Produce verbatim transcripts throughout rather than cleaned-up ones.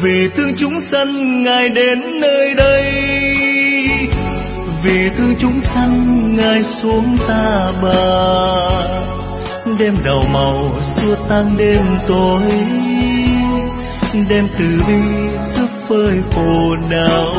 Vì thương chúng sanh Ngài đến nơi đây, vì thương chúng sanh Ngài xuống Ta Bà, đem đầu màu xua tan đêm tối, đem từ bi giúp phơi khổ đau.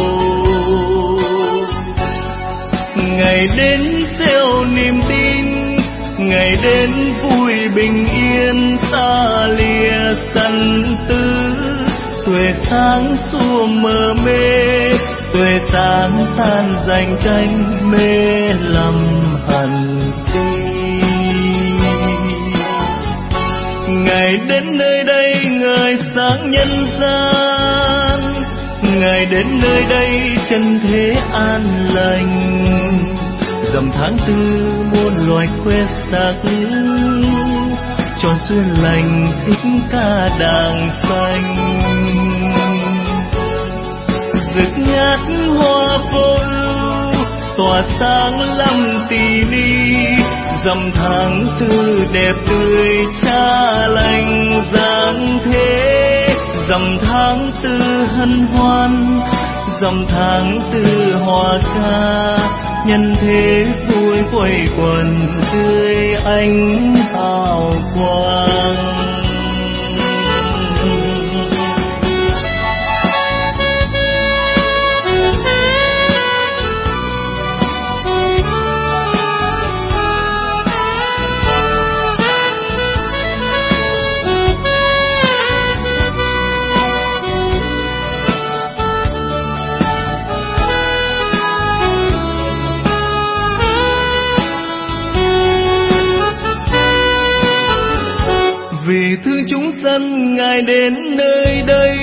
Ngài đến gieo niềm tin, Ngài đến vui bình yên, xa lìa sanh tử. Tuổi sáng xua mờ mê, tuổi sáng tan danh tranh, mê lầm hằn si. Ngài đến nơi đây ngời sáng nhân gian, Ngài đến nơi đây chân thế an lành. Dằm tháng tư muôn loài khoe sắc, tròn duyên lành thích ca đàng xanh. Rực ngát hoa vô ưu, tỏa sáng lắm tỳ ni. Dằm tháng tư đẹp tươi cha lành giáng thế. Dằm tháng tư hân hoan, dằm tháng tư hòa ca. Nhân thế vui quây quần dưới ánh hào quang. Vì thương chúng sanh Ngài đến nơi đây,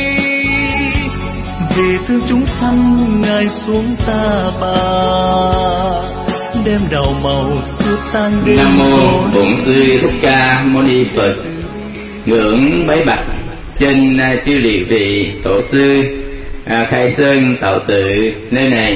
vì thương chúng sanh Ngài xuống Ta Bà, đem đầu màu xua tan đêm. Nam mô Bổn Sư Thích Ca Mâu Ni Phật. Ngưỡng bái bạch trên chư liệt vị tổ sư à, khai sơn tạo tự nơi này.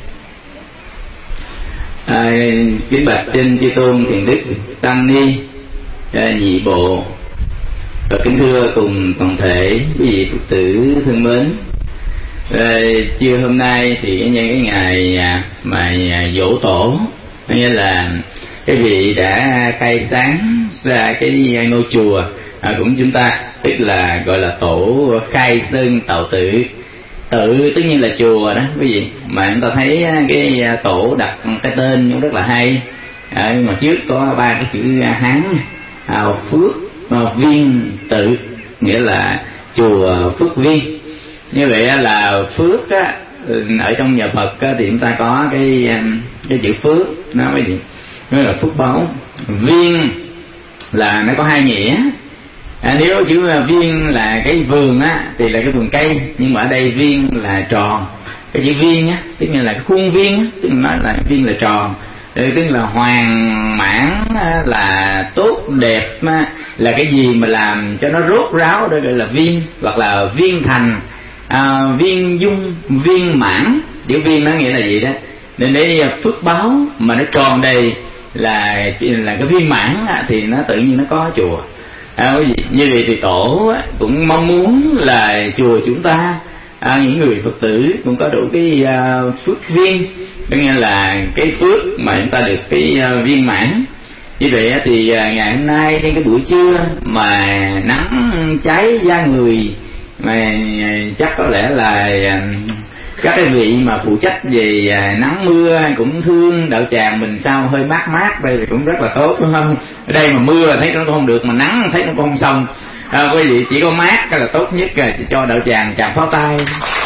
À, kính bạch trên chư tôn thiền đức tăng ni à, nhị bộ. Và kính thưa cùng toàn thể quý vị Phật tử thân mến, à, trưa hôm nay thì nhân cái ngày à, mà à, dỗ tổ, nghĩa là cái vị đã khai sáng ra cái ngôi chùa à, của chúng ta, tức là gọi là tổ khai sơn tạo tự. Tự tất nhiên là chùa đó quý vị, mà chúng ta thấy cái tổ đặt cái tên cũng rất là hay. À, nhưng mà trước có ba cái chữ Hán, à, Phước Viên Tự, nghĩa là chùa Phước Viên. Như vậy là phước á, ở trong nhà Phật á, thì chúng ta có cái cái chữ phước nó cái gì, nó là phước báu. Viên là nó có hai nghĩa. À, nếu chữ viên là cái vườn á thì là cái vườn cây, nhưng mà ở đây viên là tròn. Cái chữ viên á tức là cái khuôn viên á, tức là nói là viên là tròn. Tức là hoàn mãn, là tốt đẹp, là cái gì mà làm cho nó rốt ráo đó gọi là viên, hoặc là viên thành, à, viên dung, viên mãn. Chữ viên nó nghĩa là gì đó. Nên để phước báo mà nó tròn đầy là là cái viên mãn thì nó tự nhiên nó có chùa. À, như vậy thì tổ cũng mong muốn là chùa chúng ta, à, những người Phật tử cũng có đủ cái uh, phước viên, có nghĩa là cái phước mà chúng ta được cái uh, viên mãn. Như vậy thì uh, ngày hôm nay đến cái buổi trưa mà nắng cháy da người, mà uh, chắc có lẽ là uh, các cái vị mà phụ trách về uh, nắng mưa cũng thương đạo tràng mình sao hơi mát mát đây thì cũng rất là tốt, đúng không? Ở đây mà mưa thấy nó không được, mà nắng thấy nó cũng không xong. À, quý vị chỉ có mát cái là tốt nhất rồi, cho đạo tràng chàng pháo tay.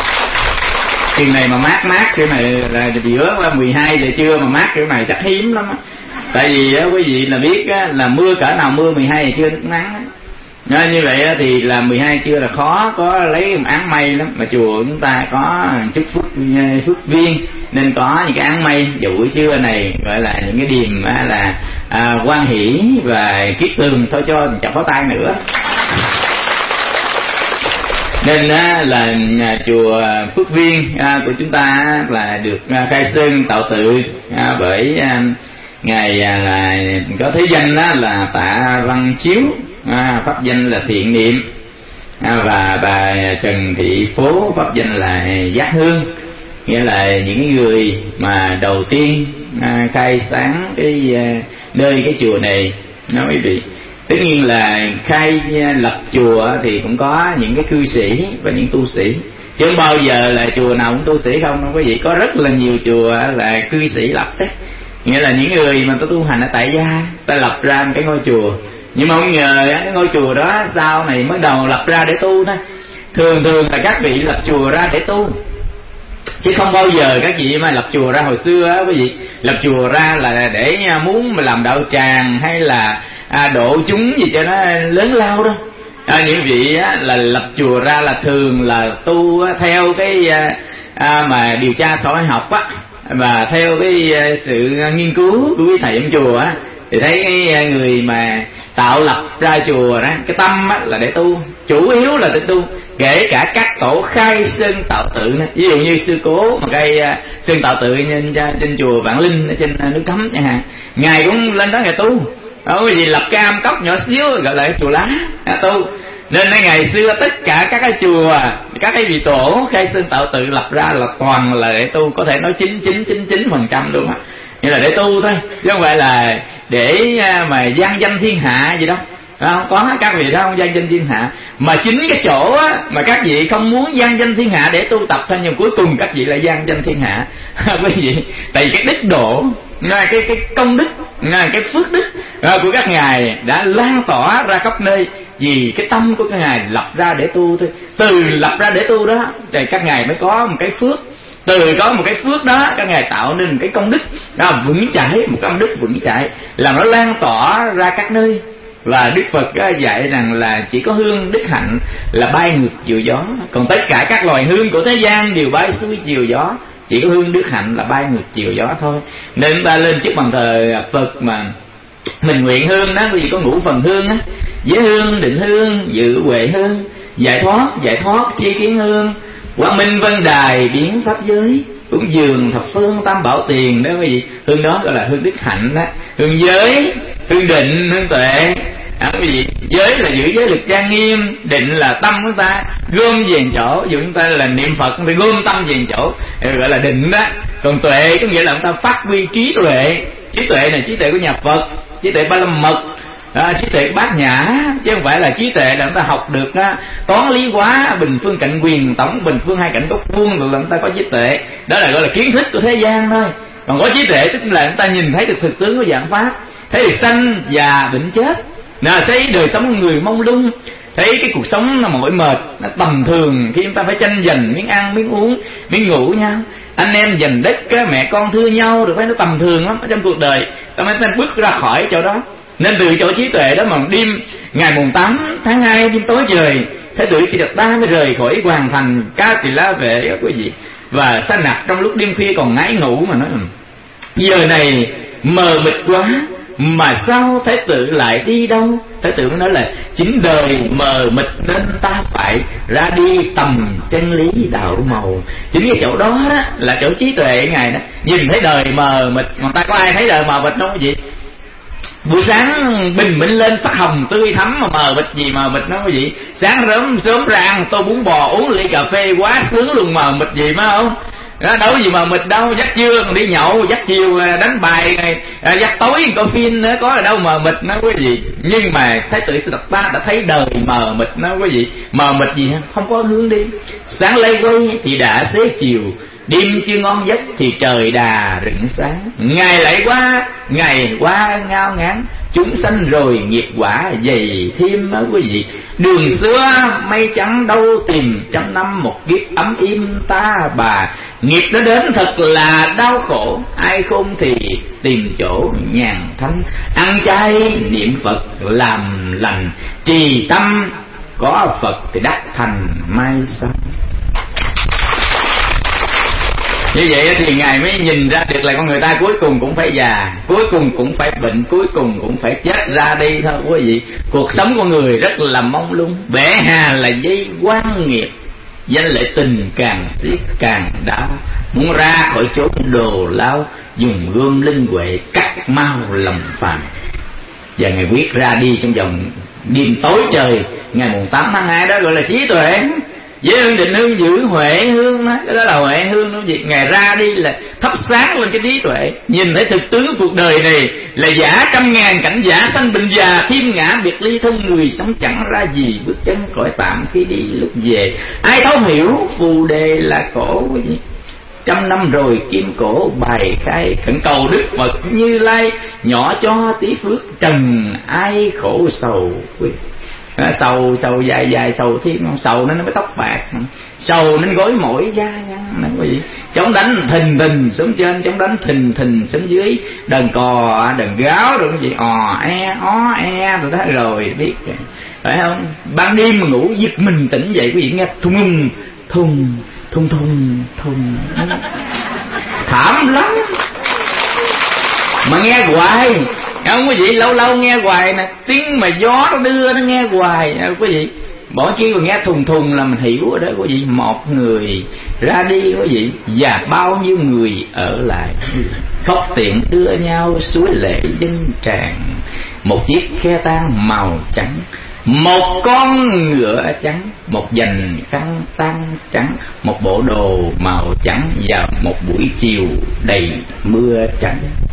Chừng này mà mát mát kiểu này là giữa mười hai giờ trưa mà mát kiểu này chắc hiếm lắm á. Tại vì á, quý vị là biết á, là mưa cỡ nào mưa mười hai giờ trưa nước nắng á. Nói như vậy á, thì là mười hai trưa là khó có lấy áng mây lắm, mà chùa chúng ta có chút phước phước viên nên có những cái áng mây. Dù buổi trưa này gọi là những cái điềm á, là à, hoan hỷ và kiết tường thôi, cho chọc pháo tay nữa. Nên á, là nhà chùa Phước Viên à, của chúng ta là được à, khai sơn tạo tự à, bởi à, ngài à, là có thế danh á, là Tạ Văn Chiếu, à, pháp danh là Thiện Niệm. à, và bà Trần Thị Phố pháp danh là Giác Hương, nghĩa là những người mà đầu tiên à, khai sáng cái à, nơi cái chùa này. Nói quý vị, tất nhiên là khai lập chùa thì cũng có những cái cư sĩ và những tu sĩ, chứ không bao giờ là chùa nào cũng tu sĩ không. Quý vị, có rất là nhiều chùa là cư sĩ lập đấy, nghĩa là những người mà tu hành ở tại gia ta lập ra một cái ngôi chùa, nhưng mà không ngờ cái ngôi chùa đó sau này mới đầu lập ra để tu thôi. Thường thường là các vị lập chùa ra để tu, chứ không bao giờ các vị mà lập chùa ra hồi xưa á quý vị, lập chùa ra là để muốn mà làm đạo tràng hay là à, độ chúng gì cho nó lớn lao đâu. À, những vị á, là lập chùa ra là thường là tu á, theo cái à, mà điều tra xã hội học á, và theo cái à, sự nghiên cứu của quý thầy trong chùa á, thì thấy cái người mà tạo lập ra chùa đó, cái tâm á, là để tu, chủ yếu là để tu. Kể cả các tổ khai sơn tạo tự này, ví dụ như sư cố mà cây uh, sơn tạo tự trên, trên chùa Vạn Linh trên uh, núi Cấm chẳng hạn, ngài cũng lên đó ngài tu. Đó, cái gì lập cái am cốc nhỏ xíu gọi là chùa lá à, tu. Nên ngày xưa tất cả các cái chùa, các cái vị tổ khai sơn tạo tự lập ra là toàn là để tu, có thể nói chín chín chín chín phần trăm luôn á, như là để tu thôi, chứ không phải là để uh, mà gian danh thiên hạ gì đâu. Không có các vị đó không gian danh thiên hạ, mà chính cái chỗ á, mà các vị không muốn gian danh thiên hạ để tu tập thôi, nhưng cuối cùng các vị lại gian danh thiên hạ. Quý vị, tại vì cái đức độ, cái cái công đức, cái phước đức của các ngài đã lan tỏa ra khắp nơi, vì cái tâm của các ngài lập ra để tu thôi. Từ lập ra để tu đó thì các ngài mới có một cái phước, từ có một cái phước đó các ngài tạo nên một cái công đức đó vững chãi, một công đức vững chãi làm nó lan tỏa ra các nơi. Và Đức Phật dạy rằng là chỉ có hương đức hạnh là bay ngược chiều gió, còn tất cả các loài hương của thế gian đều bay xuôi chiều gió, chỉ có hương đức hạnh là bay ngược chiều gió thôi. Nên chúng ta lên trước bàn thờ Phật mà mình nguyện hương đó, quý vị có ngũ phần hương á: giới hương, định hương, dự huệ hương, giải thoát, giải thoát, chi kiến hương, quang minh vân đài, biến pháp giới, cúng dường thập phương tam bảo tiền đó quý vị. Hương đó gọi là hương đức hạnh đó. Hương giới, hương định, hương tuệ. À, quý vị, giới là giữ giới lực trang nghiêm, định là tâm của ta gom về chỗ, ví dụ chúng ta là niệm Phật thì gom tâm về chỗ, gọi là định đó. Còn tuệ có nghĩa là chúng ta phát huy trí tuệ. Trí tuệ này trí tuệ của nhà Phật, trí tuệ Ba La Mật, à, trí tuệ Bát Nhã, chứ không phải là trí tuệ là chúng ta học được đó, toán lý hóa bình phương cạnh quyền tổng bình phương hai cạnh góc vuông rồi là chúng ta có trí tuệ. Đó là gọi là kiến thức của thế gian thôi. Còn có trí tuệ tức là chúng ta nhìn thấy được thực tướng của dạng pháp, thấy được sanh già bệnh chết, là thấy đời sống của người mông lung, thấy cái cuộc sống nó mỏi mệt, nó tầm thường khi chúng ta phải tranh giành miếng ăn, miếng uống, miếng ngủ nhau, anh em giành đất, mẹ con thương nhau, được phải nó tầm thường lắm ở trong cuộc đời. Ta mới nên bước ra khỏi chỗ đó. Nên từ chỗ trí tuệ đó mà đêm ngày mùng tám tháng hai đêm tối trời, Thế tử khi được ta mới rời khỏi hoàng thành Ca Tỳ La Vệ đó quý vị, và sa nặc trong lúc đêm khuya còn ngái ngủ mà nói giờ này mờ mịt quá, mà sao Thế tử lại đi đâu? Thế tử mới nói là chính đời mờ mịt nên ta phải ra đi tầm chân lý đạo màu. Chính cái chỗ đó, đó là chỗ trí tuệ ngài đó. Nhìn thấy đời mờ mịt, mà ta có ai thấy đời mờ mịt đâu quý vị? Buổi sáng bình minh lên sắc hồng tươi thắm mà mờ mịt gì mờ mịt đó quý vị? Sáng sớm sớm ra ăn tô bún bò uống ly cà phê quá sướng luôn, mờ mịt gì phải không? Đó, đâu gì mà mịt đâu, dắt trưa còn đi nhậu, dắt chiều đánh bài, dắt tối coi phim nữa, có ở đâu mờ mịt nó quý vị. Nhưng mà Thái tử Sư Đạt Ta đã thấy đời mờ mịt nó quý vị. Mờ mịt gì không có hướng đi. Sáng lây quay thì đã xế chiều, đêm chưa ngon giấc thì trời đà rạng sáng. Ngày lại qua, ngày qua ngao ngán, chúng sanh rồi nghiệp quả dày thêm đó quý vị. Đường xưa mây trắng đâu tìm, trăm năm một kiếp ấm im ta bà. Nghiệp nó đến thật là đau khổ, ai khôn thì tìm chỗ nhàn thanh. Ăn chay niệm Phật làm lành, trì tâm có Phật thì đắc thành mai sau. Như vậy thì ngài mới nhìn ra được là con người ta cuối cùng cũng phải già, cuối cùng cũng phải bệnh, cuối cùng cũng phải chết ra đi thôi quý vị. Cuộc sống của người rất là mông lung, bể hà là dây quan nghiệp, danh lệ tình càng xiết càng đau. Muốn ra khỏi chốn đồ lao, dùng gươm linh huệ cắt mau lòng phàm. Và ngài quyết ra đi trong vòng đêm tối trời ngày mùng tám tháng hai đó gọi là trí tuệ. Với hương định hương giữ huệ hương đó, đó là huệ hương đó. Gì ngày ra đi là thắp sáng lên cái trí tuệ, nhìn thấy thực tướng cuộc đời này là giả trăm ngàn cảnh giả, sanh bệnh già thiên ngã biệt ly, thân người sống chẳng ra gì, bước chân cõi tạm khi đi lúc về. Ai thấu hiểu phù đề là khổ cái gì, trăm năm rồi kim cổ bài khai, khẩn cầu Đức Phật Như Lai nhỏ cho tí phước, trần ai khổ sầu. À, sầu sầu dài dài sầu thêm không, sầu nó nó mới tóc bạc, sầu nên gối mỗi da nhăn quý vị. Chống đánh thình thình xuống trên, chống đánh thình thình xuống dưới, đờn cò đờn gáo rồi cái gì ò e ó e rồi đó, rồi biết phải không. Ban đêm mà ngủ giật mình tỉnh dậy quý vị nghe thùng thùng thùng thùng thùng thảm lắm mà nghe hoài không quý vị. Lâu lâu nghe hoài nè, tiếng mà gió nó đưa nó nghe hoài quý vị. Bỏ chi mà nghe thùng thùng là mình hiểu rồi đó quý vị. Một người ra đi quý vị, và bao nhiêu người ở lại, khóc tiện đưa nhau suối lệ dân tràn. Một chiếc khe tang màu trắng, một con ngựa trắng, một dành khăn tang trắng, một bộ đồ màu trắng, và một buổi chiều đầy mưa trắng.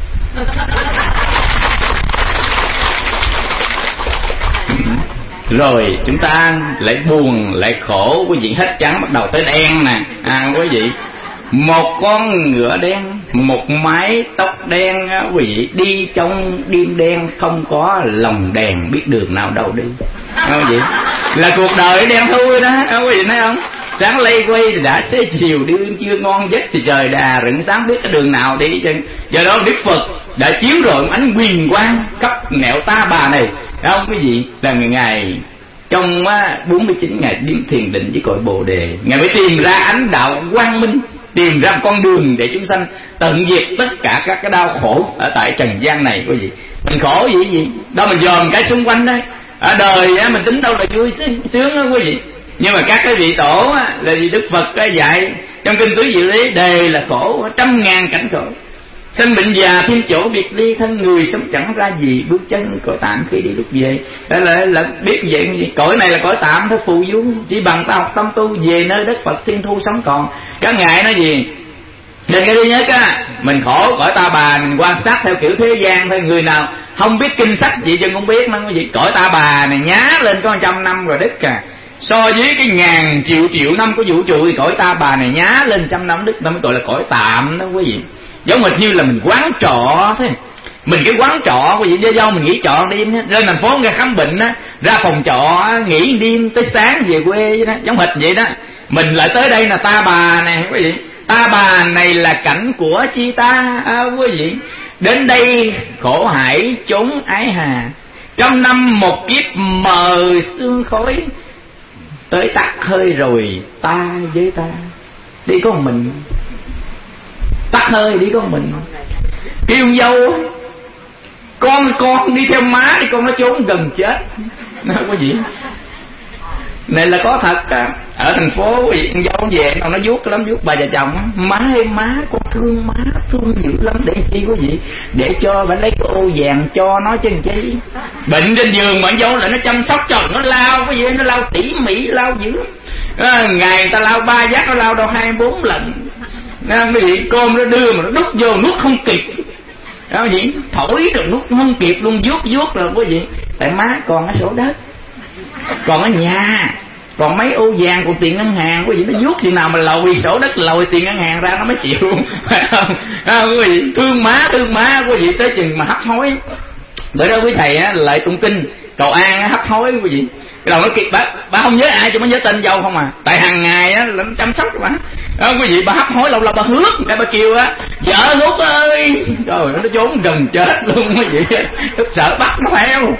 Rồi chúng ta lại buồn lại khổ quý vị, hết trắng bắt đầu tới đen nè. À quý vị, một con ngựa đen, một mái tóc đen quý vị, đi trong đêm đen không có lồng đèn, biết đường nào đâu đi. Quý vị, là cuộc đời đen thui đó quý vị thấy không. Sáng lây quay thì đã xế chiều, đêm chưa ngon giấc thì trời đà rạng sáng, biết cái đường nào đi chứ. Do đó Đức Phật đã chiếu rọi ánh quyền quang khắp nẻo ta bà này, thấy không quý vị, là ngày ngày trong bốn mươi chín ngày đêm thiền định với cội Bồ Đề, Ngài mới tìm ra ánh đạo quang minh, tìm ra con đường để chúng sanh tận diệt tất cả các cái đau khổ ở tại trần gian này quý vị. Mình khổ gì gì đâu mình dòm cái xung quanh đấy, ở đời mình tính đâu là vui sướng đó quý vị. Nhưng mà các cái vị tổ là gì Đức Phật cái dạy trong kinh tứ diệu lý đề là khổ trăm ngàn cảnh khổ, sanh bệnh già thiên chỗ biệt ly, thân người sống chẳng ra gì, bước chân cõi tạm khi đi lúc về. Đó là, là biết vậy, cõi này là cõi tạm thôi, phù du, chỉ bằng ta học tâm tu về nơi đất Phật thiên thu sống còn. Các ngài nói gì đừng cái thứ nhất á, mình khổ cõi ta bà, mình quan sát theo kiểu thế gian thôi. Người nào không biết kinh sách gì chứ không biết nó gì, cõi ta bà này nhá lên có trăm năm rồi đức à, so với cái ngàn triệu triệu năm của vũ trụ thì cõi ta bà này nhá lên trăm năm đức, nó mới gọi là cõi tạm đó quý vị. Giống hệt như là mình quán trọ thế, mình cái quán trọ quý vị, do do mình nghỉ trọ đêm á, lên thành phố ra khám bệnh á, ra phòng trọ nghỉ đêm tới sáng về quê vậy đó, giống hệt vậy đó. Mình lại tới đây là ta bà này quý vị, ta bà này là cảnh của chi ta à, quý vị. Đến đây khổ hải chốn ái hà, trăm năm một kiếp mờ sương khói, tới tắt hơi rồi ta với ta đi có một mình, tắt hơi đi có một mình. Yêu dâu con con đi theo má đi, con nó trốn gần chết nó quý vị. Này là có thật á. Ở thành phố quý vị, con dâu về nó nó vuốt lắm, vuốt bà già chồng á, má ơi má con thương má, thương dữ lắm. Để chi quý vị, để cho bà lấy cái ô vàng cho nó chân chi. Bệnh trên giường mà con dâu lại nó chăm sóc cho nó lao quý vị, nó lao tỉ mỉ lao dữ à, ngày người ta lao ba giác nó lao đâu hai bốn lần. Nên quý vị, cơm nó đưa mà nó đút vô nuốt không kịp đó quý vị, thổi rồi nuốt không kịp luôn, vuốt vuốt rồi quý vị. Tại má còn ở sổ đất, còn ở nhà, còn mấy ô vàng, còn tiền ngân hàng quý vị, nó vuốt chừng nào mà lòi sổ đất lòi tiền ngân hàng ra nó mới chịu phải không à, quý vị, thương má thương má quý vị, tới chừng mà hấp hối. Bởi đó quý thầy á, lại tụng kinh cầu an á, hấp hối quý vị. Cái đầu nó kịp bà, bà không nhớ ai cho mới nhớ tên dâu không à, tại hàng ngày á là nó chăm sóc bà đó quý vị. Bà hấp hối lâu lâu bà hước để bà kêu á vợ Út ơi, rồi nó trốn gần chết luôn quý vị, nó sợ bắt nó theo.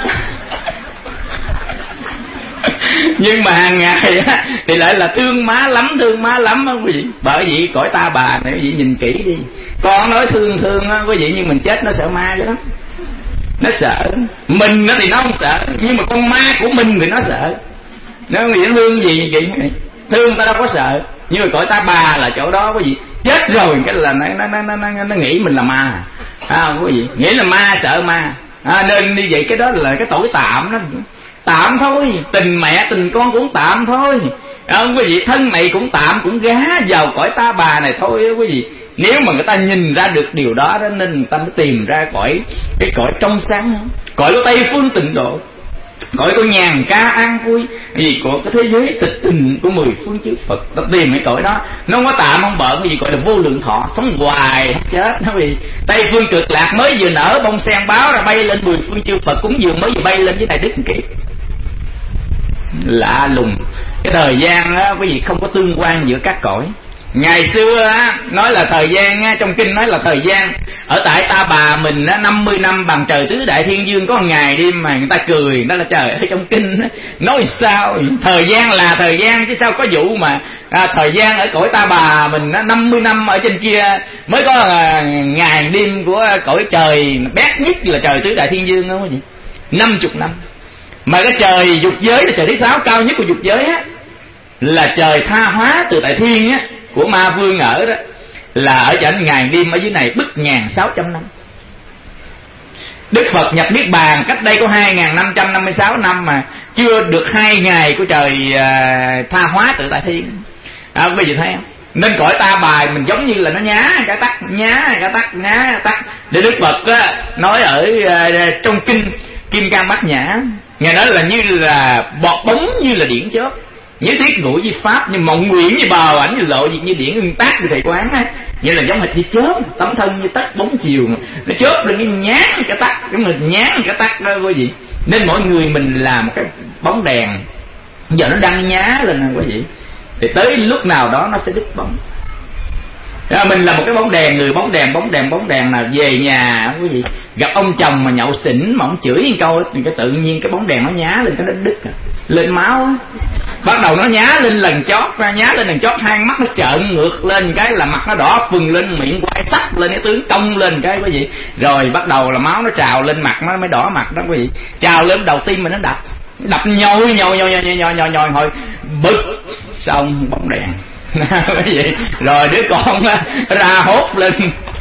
Nhưng mà hàng ngày á thì lại là thương má lắm, thương má lắm á quý vị. Bởi vì cõi ta bà này quý vị nhìn kỹ đi, con nói thương thương á quý vị, nhưng mình chết nó sợ ma chứ lắm, nó sợ. Mình nó thì nó không sợ, nhưng mà con ma của mình thì nó sợ. Nó nghĩ thương gì vậy, thương ta đâu có sợ. Nhưng mà cõi ta bà là chỗ đó quý vị, chết rồi cái là nó nó nó nó, nó nghĩ mình là ma à quý vị, nghĩ là ma sợ ma. À, nên như vậy cái đó là cái tội tạm đó, tạm thôi. Tình mẹ tình con cũng tạm thôi, à, quý vị. Thân này cũng tạm, cũng gá vào cõi ta bà này thôi quý vị. Nếu mà người ta nhìn ra được điều đó, đó nên người ta mới tìm ra cõi cái cõi trong sáng, cõi của Tây Phương Tịnh Độ, cõi của nhàn ca an vui, vì của cái thế giới tịch tình của mười phương chư Phật. Ta tìm cái cõi đó, nó không có tạm không bợn, cái gì gọi là vô lượng thọ, sống hoài không chết. Nó vì Tây Phương Cực Lạc mới vừa nở bông sen báo ra bay lên mười phương chư Phật cúng dường, mới vừa bay lên với này đứt kịp. Lạ lùng, cái thời gian á quý vị không có tương quan giữa các cõi. Ngày xưa á nói là thời gian á, trong kinh nói là thời gian ở tại ta bà mình á năm mươi năm bằng trời tứ đại thiên dương, có một ngày đêm mà người ta cười đó là trời ơi. Trong kinh á, nói sao thời gian là thời gian chứ sao có vụ mà à, thời gian ở cõi ta bà mình á năm mươi năm ở trên kia mới có à, ngày đêm của cõi trời bét nhất là trời tứ đại thiên dương đúng không vậy? Năm chục năm. Mà cái trời dục giới là trời thiết giáo cao nhất của dục giới á, là trời tha hóa từ tại thiên á của ma vương ở đó, là ở trên ngàn đêm ở dưới này bức ngàn sáu trăm năm. Đức Phật nhập niết bàn cách đây có hai ngàn năm trăm năm mươi sáu năm mà chưa được hai ngày của trời à, tha hóa tự tại thiên. À, quý vị thấy không? Nên cõi ta bài mình giống như là nó nhá cái tắt, nhá cái tắt, nhá cái tắt. Để Đức Phật á, nói ở à, trong kinh Kim Cang Bát Nhã, Ngài nói là như là bọt bóng, như là điển chớp, như thiết ngũ như pháp, như mộng nguyện, như bào ảnh, như lộ như điển ưng tác của thầy quán á, như là giống hệt như chớp, tấm thân như tắt bóng chiều, nó chớp lên cái nhán cái tắt, cái mình nhán cái tắt đó quý vị. Nên mỗi người mình là một cái bóng đèn, giờ nó đang nhá lên nè quý vị, thì tới lúc nào đó nó sẽ đứt bóng. À, mình là một cái bóng đèn, người bóng đèn, bóng đèn, bóng đèn nào về nhà quý vị gặp ông chồng mà nhậu xỉn mà ông chửi một câu thì cái tự nhiên cái bóng đèn nó nhá lên, cái nó đứt lên máu. Bắt đầu nó nhá lên lần chót, nhá lên lần chót, hai mắt nó trợn ngược lên cái là mặt nó đỏ phừng lên, miệng quay sắc lên, cái tướng cong lên cái quý vị, rồi bắt đầu là máu nó trào lên mặt, nó mới đỏ mặt đó quý vị. Trào lên đầu tim mình nó đập đập nhồi nhồi nhồi nhồi nhồi nhồi nhồi hồi bực xong bóng đèn. Cái gì rồi đứa con ra hốt lên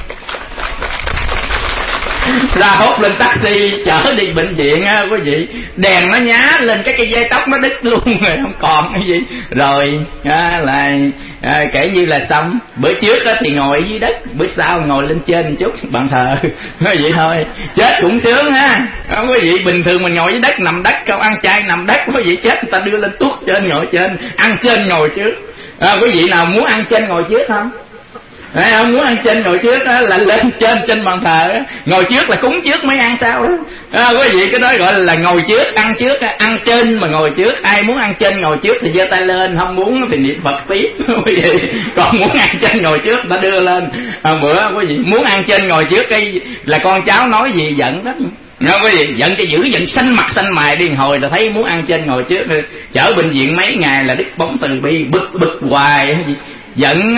ra hốt lên taxi chở đi bệnh viện á quý vị, đèn nó nhá lên cái cây dây tóc nó đứt luôn rồi, không còn cái gì rồi á, là à, kể như là xong. Bữa trước á thì ngồi dưới đất, bữa sau ngồi lên trên một chút bàn thờ, nói vậy thôi. Chết cũng sướng ha, không quý vị. Bình thường mình ngồi dưới đất nằm đất, không ăn chay nằm đất quý vị, chết người ta đưa lên tuốt trên ngồi trên, ăn trên ngồi trước. À, quý vị nào muốn ăn trên ngồi trước không? Đấy, không muốn ăn trên ngồi trước đó, là lên trên trên bàn thờ đó. Ngồi trước là cúng trước mới ăn sau đó. À, quý vị cái đó gọi là ngồi trước ăn trước, ăn trên mà ngồi trước. Ai muốn ăn trên ngồi trước thì giơ tay lên, không muốn thì niệm Phật tiếp quý vị. Còn muốn ăn trên ngồi trước ta đưa lên. À, bữa quý vị muốn ăn trên ngồi trước cái là con cháu nói gì giận đó. Nó quý vị giận cho dữ, giận xanh mặt xanh mày đi hồi là thấy muốn ăn trên ngồi trước, chở bệnh viện mấy ngày là đứt bóng từ bi, bực bực hoài giận.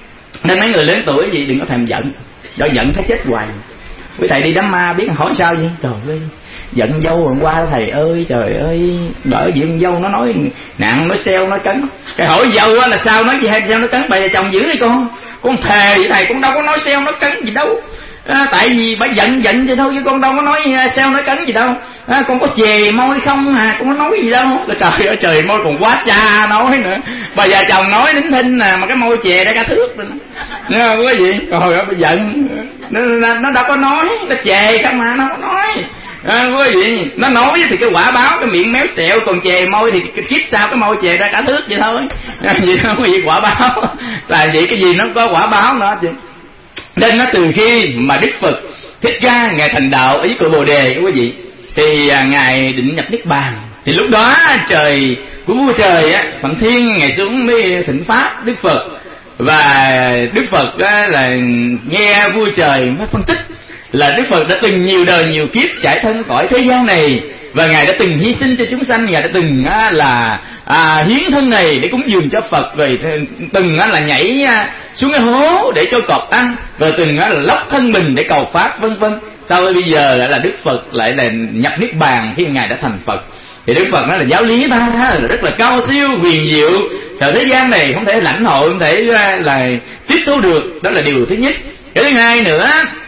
Nên mấy người lớn tuổi gì đừng có thèm giận, do giận thấy chết hoài. Quý thầy đi đám ma biết hỏi sao vậy? Trời ơi, giận dâu hôm qua thầy ơi, trời ơi, đỡ chuyện dâu nó nói nặng, nói xeo, nói cấn. Cái hỏi dâu á là sao, nói gì hay sao nó cấn, bà già chồng dữ đi con. Con thề với thầy cũng đâu có nói xeo, nói cấn gì đâu. À, tại vì bà giận giận vậy thôi chứ con đâu có nói sao nói cấn gì đâu. À, con có chề môi không à, con có nói gì đâu. Là trời ơi trời, môi còn quá cha nói nữa. Bà già chồng nói nín thinh à, mà cái môi chè ra cả thước rồi. Nghe không có gì? Trời ơi bà giận. Nó, nó, nó đâu có nói, nó chè không mà nó không có nói. À, quý vị, nó nói thì cái quả báo, cái miệng méo xẹo, còn chè môi thì kiếp sau cái môi chè ra cả thước vậy thôi. À, vậy không có gì quả báo. Là vậy cái gì nó có quả báo nữa chứ. Nên nó từ khi mà Đức Phật Thích Ca ngài thành đạo ý của Bồ Đề quý vị, thì à, ngài định nhập niết bàn. Thì lúc đó trời của vua trời á, Phận Thiên ngài xuống mới thỉnh pháp Đức Phật, và Đức Phật á, là nghe vua trời mới phân tích là Đức Phật đã từng nhiều đời nhiều kiếp trải thân cõi thế gian này, và ngài đã từng hy sinh cho chúng sanh, ngài đã từng á, là à, hiến thân này để cúng dường cho Phật, rồi từng á, là nhảy á, xuống cái hố để cho cọp ăn, rồi từng á, là lóc thân mình để cầu pháp, vân vân. Sau đó bây giờ lại là Đức Phật lại là nhập niết bàn khi ngài đã thành Phật. Thì Đức Phật nói là giáo lý ta là rất là cao siêu huyền diệu, sợ thế gian này không thể lãnh hội, không thể là tiếp thu được. Đó là điều thứ nhất. Cái thứ hai nữa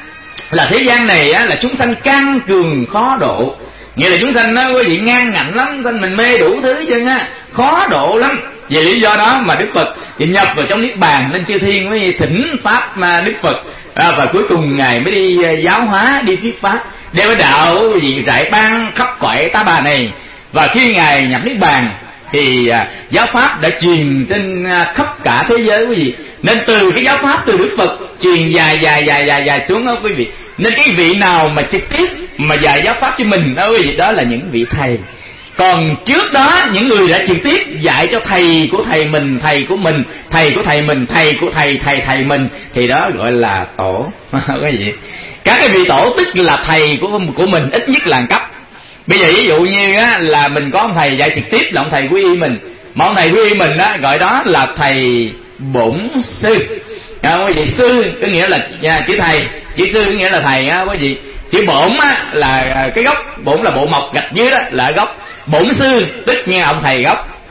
là thế gian này á, là chúng sanh can cường khó độ. Nghĩa là chúng sanh đó quý vị ngang ngạnh lắm, sanh mình mê đủ thứ chứ á, khó độ lắm. Vì lý do đó mà Đức Phật thì nhập vào trong niết bàn, nên chư thiên mới thỉnh pháp mà Đức Phật, à, và cuối cùng ngài mới đi giáo hóa, đi thuyết pháp, đem cái đạo gì rải ban khắp cõi tá bà này. Và khi ngài nhập niết bàn thì à, giáo pháp đã truyền trên à, khắp cả thế giới quý vị. Nên từ cái giáo pháp từ Đức Phật truyền dài dài dài dài dài xuống đó quý vị. Nên cái vị nào mà trực tiếp mà dạy giáo pháp cho mình đó quý vị, đó là những vị thầy. Còn trước đó những người đã trực tiếp dạy cho thầy của thầy mình, thầy của mình, thầy của thầy mình, thầy của thầy, thầy thầy mình, thì đó gọi là tổ. Cái gì? Các cái vị tổ tức là thầy của của mình, ít nhất là cấp. Bây giờ ví dụ như á, là mình có ông thầy dạy trực tiếp là ông thầy quy y mình, mà ông thầy quy y mình á, gọi đó là thầy bổn sư. À, quý vị, sư có nghĩa là à, chữ thầy, chữ sư có nghĩa là thầy á quý vị. Chữ bổn á là cái gốc, bổn là bộ mộc, gạch dưới đó là gốc. Bổn sư tức như ông thầy gốc.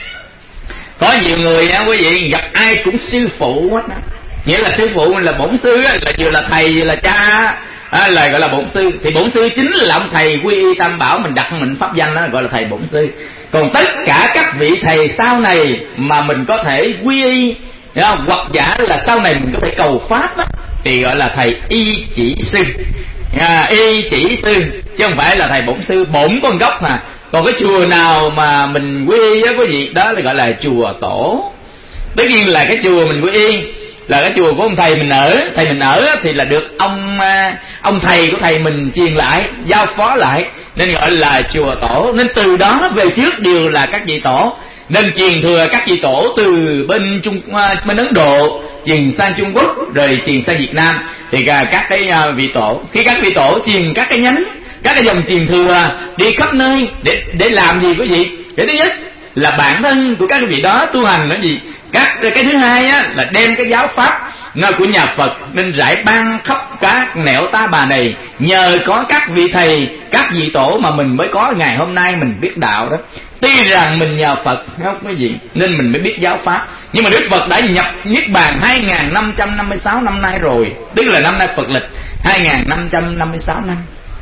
Có nhiều người á quý vị, gặp ai cũng sư phụ hết đó. Nghĩa là sư phụ là bổn sư á, là vừa là thầy vừa là cha á, là gọi là bổn sư. Thì bổn sư chính là ông thầy quy y tam bảo, mình đặt mình pháp danh đó gọi là thầy bổn sư. Còn tất cả các vị thầy sau này mà mình có thể quy y, hoặc giả là sau này mình có thể cầu pháp á, thì gọi là thầy y chỉ sư. À, y chỉ sư chứ không phải là thầy bổn sư. Bổn con gốc mà. Còn cái chùa nào mà mình quy y á quý vị, đó là gọi là chùa tổ. Tất nhiên là cái chùa mình quy y là cái chùa của ông thầy mình ở. Thầy mình ở thì là được ông ông thầy của thầy mình truyền lại, giao phó lại, nên gọi là chùa tổ. Nên từ đó về trước đều là các vị tổ. Nên truyền thừa các vị tổ từ bên Trung bên Ấn Độ truyền sang Trung Quốc, rồi truyền sang Việt Nam. Thì các cái vị tổ, khi các vị tổ truyền các cái nhánh, các cái dòng truyền thừa đi khắp nơi để để làm gì quý vị? Để thứ nhất là bản thân của các vị đó tu hành là gì? Các cái thứ hai á là đem cái giáo pháp nơi của nhà Phật nên rải ban khắp các nẻo tá bà này. Nhờ có các vị thầy, các vị tổ mà mình mới có ngày hôm nay mình biết đạo đó. Tuy rằng mình nhờ Phật không quý vị, nên mình mới biết giáo pháp. Nhưng mà Đức Phật đã nhập niết bàn hai nghìn năm trăm năm mươi sáu năm nay rồi. Tức là năm nay Phật lịch hai nghìn năm trăm năm mươi sáu năm.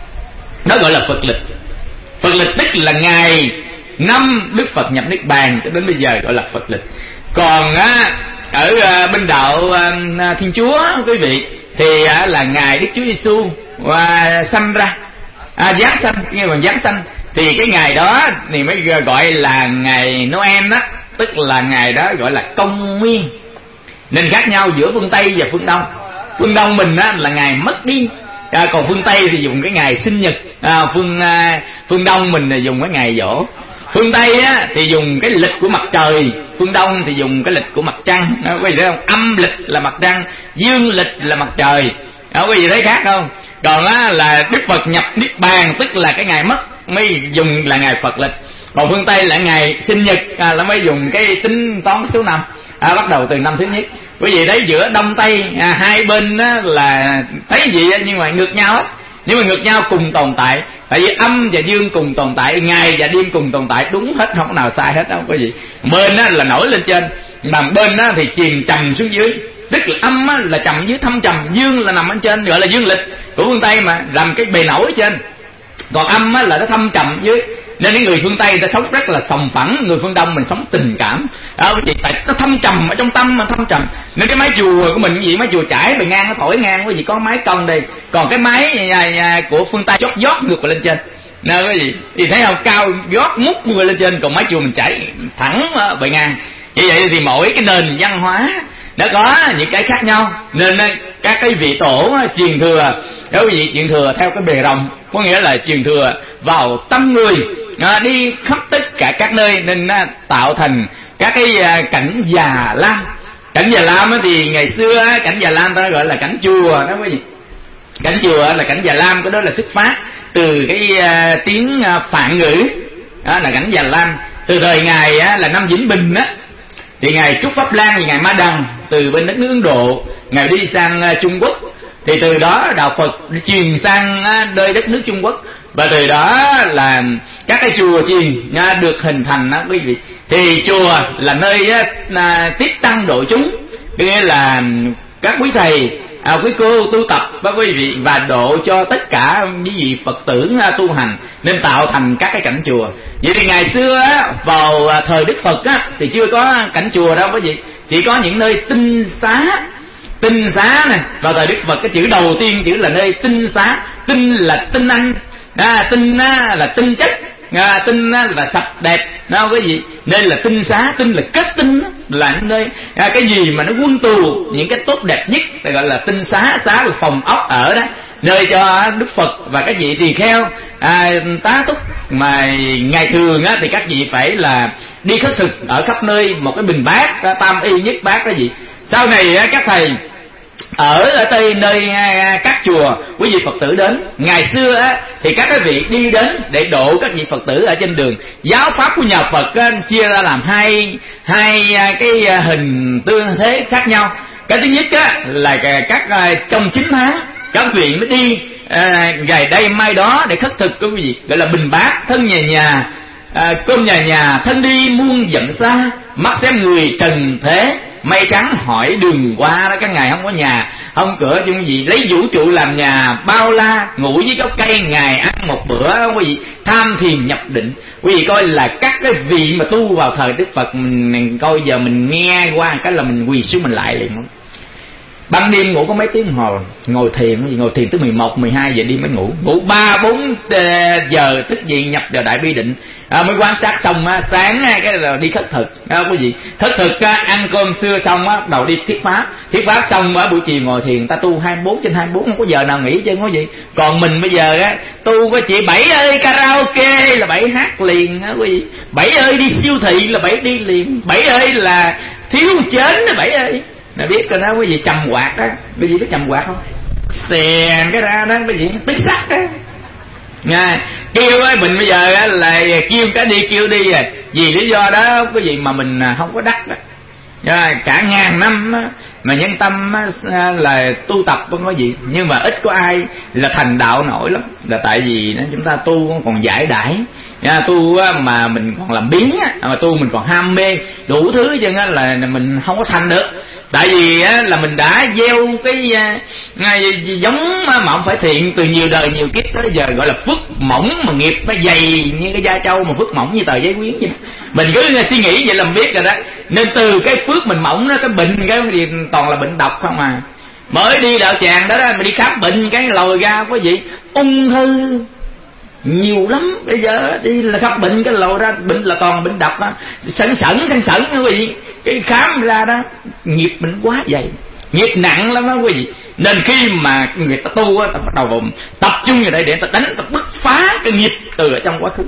Đó gọi là Phật lịch. Phật lịch tức là ngày năm Đức Phật nhập niết bàn cho đến bây giờ gọi là Phật lịch. Còn á, ở bên đạo Thiên Chúa quý vị thì là ngày Đức Chúa Giêsu sanh ra, à, giáng sanh, nghe bằng giáng sanh. Thì cái ngày đó thì mới gọi là ngày Noel đó, tức là ngày đó gọi là công nguyên. Nên khác nhau giữa phương Tây và phương Đông. Phương Đông mình á là ngày mất đi, à, còn phương Tây thì dùng cái ngày sinh nhật, à, phương à, phương Đông mình là dùng cái ngày giỗ. Phương Tây á thì dùng cái lịch của mặt trời, phương Đông thì dùng cái lịch của mặt trăng. Đó, quý vị thấy không? Âm lịch là mặt trăng, dương lịch là mặt trời. Đó, quý vị thấy khác không? Còn á là Đức Phật nhập niết bàn tức là cái ngày mất mới dùng là ngày Phật lịch. Còn phương Tây là ngày sinh nhật, à, là mới dùng cái tính toán số năm, à, bắt đầu từ năm thứ nhất. Quý vị thấy giữa Đông Tây à, hai bên á, là thấy gì á, nhưng mà ngược nhau á. Nhưng mà ngược nhau cùng tồn tại. Tại vì âm và dương cùng tồn tại, ngày và đêm cùng tồn tại, đúng hết, không có nào sai hết đâu quý vị. Bên á là nổi lên trên, mà bên á thì chìm trầm xuống dưới. Tức là âm á là trầm dưới, thâm trầm, dương là nằm ở trên, gọi là dương lịch của phương Tây mà, làm cái bề nổi ở trên. Còn âm á là nó thâm trầm dưới. Nên những người phương Tây người ta sống rất là sòng phẳng, người phương Đông mình sống tình cảm. Đó, tại nó thâm trầm ở trong tâm, mà thâm trầm. Nên cái mái chùa của mình gì, mái chùa trải bề ngang nó thổi ngang, quý vị có mái cong đây. Còn cái mái của phương Tây chót giót ngược lên trên. Nè quý vị, thì thấy không, cao giót mút người lên trên, còn mái chùa mình trải thẳng bề ngang. Như vậy thì mỗi cái nền văn hóa nó có những cái khác nhau. Nên các cái vị tổ truyền thừa, đó quý vị, truyền thừa theo cái bề rộng, có nghĩa là truyền thừa vào tâm người, à, đi khắp tất cả các nơi, nên à, tạo thành các cái à, cảnh Già Lam. Cảnh Già Lam thì ngày xưa á, cảnh Già Lam ta gọi là cảnh chùa đó quý vị. Cảnh chùa là cảnh Già Lam, cái đó là xuất phát từ cái à, tiếng à, Phạn ngữ, đó là cảnh Già Lam. Từ thời ngài á, là năm Vĩnh Bình á, thì ngài Trúc Pháp Lan thì ngài Ma Đằng từ bên đất nước Ấn Độ, ngài đi sang à, Trung Quốc. Thì từ đó đạo Phật truyền sang nơi đất nước Trung Quốc, và từ đó là các cái chùa chiền được hình thành đó quý vị. Thì chùa là nơi là tiếp tăng độ chúng, nghĩa là các quý thầy à, quý cô tu tập với quý vị và độ cho tất cả quý vị Phật tử tu hành, nên tạo thành các cái cảnh chùa. Vậy thì ngày xưa á, vào thời Đức Phật á, thì chưa có cảnh chùa đâu quý vị, chỉ có những nơi tinh xá. Tinh xá này, vào thời Đức Phật cái chữ đầu tiên chữ là nơi tinh xá. Tinh là tinh anh, à, tinh á, là tinh chất, à, tinh á, là sạch đẹp, đâu cái gì nên là tinh xá. Tinh là kết tinh, là nơi à, cái gì mà nó quân tù những cái tốt đẹp nhất thì gọi là tinh xá. Xá là phòng ốc ở đó, nơi cho Đức Phật và các vị tỳ kheo à, tá túc. Mà ngày thường á, thì các vị phải là đi khất thực ở khắp nơi, một cái bình bát tam y nhất bát đó gì. Sau này á, các thầy ở ở tây nơi các chùa quý vị Phật tử đến, ngày xưa á, thì các cái vị đi đến để độ các vị Phật tử ở trên đường. Giáo pháp của nhà Phật á, chia ra làm hai hai cái hình tương thế khác nhau. Cái thứ nhất á, là các trong chín tháng các vị mới đi à, ngày đây mai đó để khất thực quý vị, gọi là bình bát. Thân nhà nhà à, cơm nhà nhà, thân đi muôn dặm xa, mắt xem người trần thế, mây trắng hỏi đường qua đó. Các ngài không có nhà không cửa chứ gì, lấy vũ trụ làm nhà, bao la ngủ dưới gốc cây, ngài ăn một bữa không có gì, tham thiền nhập định. Quý vị coi là các cái vị mà tu vào thời Đức Phật, mình, mình coi giờ mình nghe qua cái là mình quỳ xuống mình lại liền. Ban đêm ngủ có mấy tiếng đồng hồ, ngồi thiền ngồi thiền tới mười một, mười hai giờ đi mới ngủ, ngủ ba bốn giờ tức gì nhập vào đại bi định à, mới quan sát xong á, sáng á, cái là đi khất thực à, quý vị khất thực á, ăn cơm xưa xong á, đầu đi thuyết pháp, thuyết pháp xong á, buổi chiều ngồi thiền. Ta tu hai mươi bốn trên hai mươi bốn, không có giờ nào nghỉ chứ không có gì. Còn mình bây giờ á, tu có chị Bảy ơi karaoke là Bảy hát liền á quý vị, Bảy ơi đi siêu thị là Bảy đi liền, Bảy ơi là thiếu chén là Bảy ơi. Nè biết rồi đó quý vị, trầm quạt á, quý vị biết trầm quạt không? Xèn cái ra đó quý vị, tức sắc á. Nha, kêu ấy mình bây giờ á là kêu cái đi kêu đi à, vì lý do đó quý vị mà mình không có đắc đó. Nha, cả ngàn năm á, mà nhân tâm á, là tu tập không có gì, nhưng mà ít có ai là thành đạo nổi lắm, là tại vì đó, chúng ta tu còn giải đãi. Nha, tu á, mà mình còn làm biếng á, mà tu mình còn ham mê đủ thứ cho nên là mình không có thành được. Tại vì á, là mình đã gieo cái à, giống mà không phải thiện từ nhiều đời nhiều kiếp tới giờ, gọi là phước mỏng mà nghiệp nó dày như cái da trâu, mà phước mỏng như tờ giấy quyến vậy. Mình cứ suy nghĩ vậy là mình biết rồi đó. Nên từ cái phước mình mỏng đó, cái bệnh cái gì toàn là bệnh độc không à. Mới đi đạo tràng đó, đó mình đi khám bệnh cái lòi ra có gì ung thư nhiều lắm. Bây giờ đi là khám bệnh cái lòi ra bệnh là toàn bệnh độc á, sẵn sẵn sẵn sẵn quý vị. Cái khám ra đó nghiệp mình quá dày, nghiệp nặng lắm đó quý vị. Nên khi mà người ta tu á, ta bắt đầu tập trung vào đây để ta đánh, ta bứt phá cái nghiệp từ ở trong quá khứ.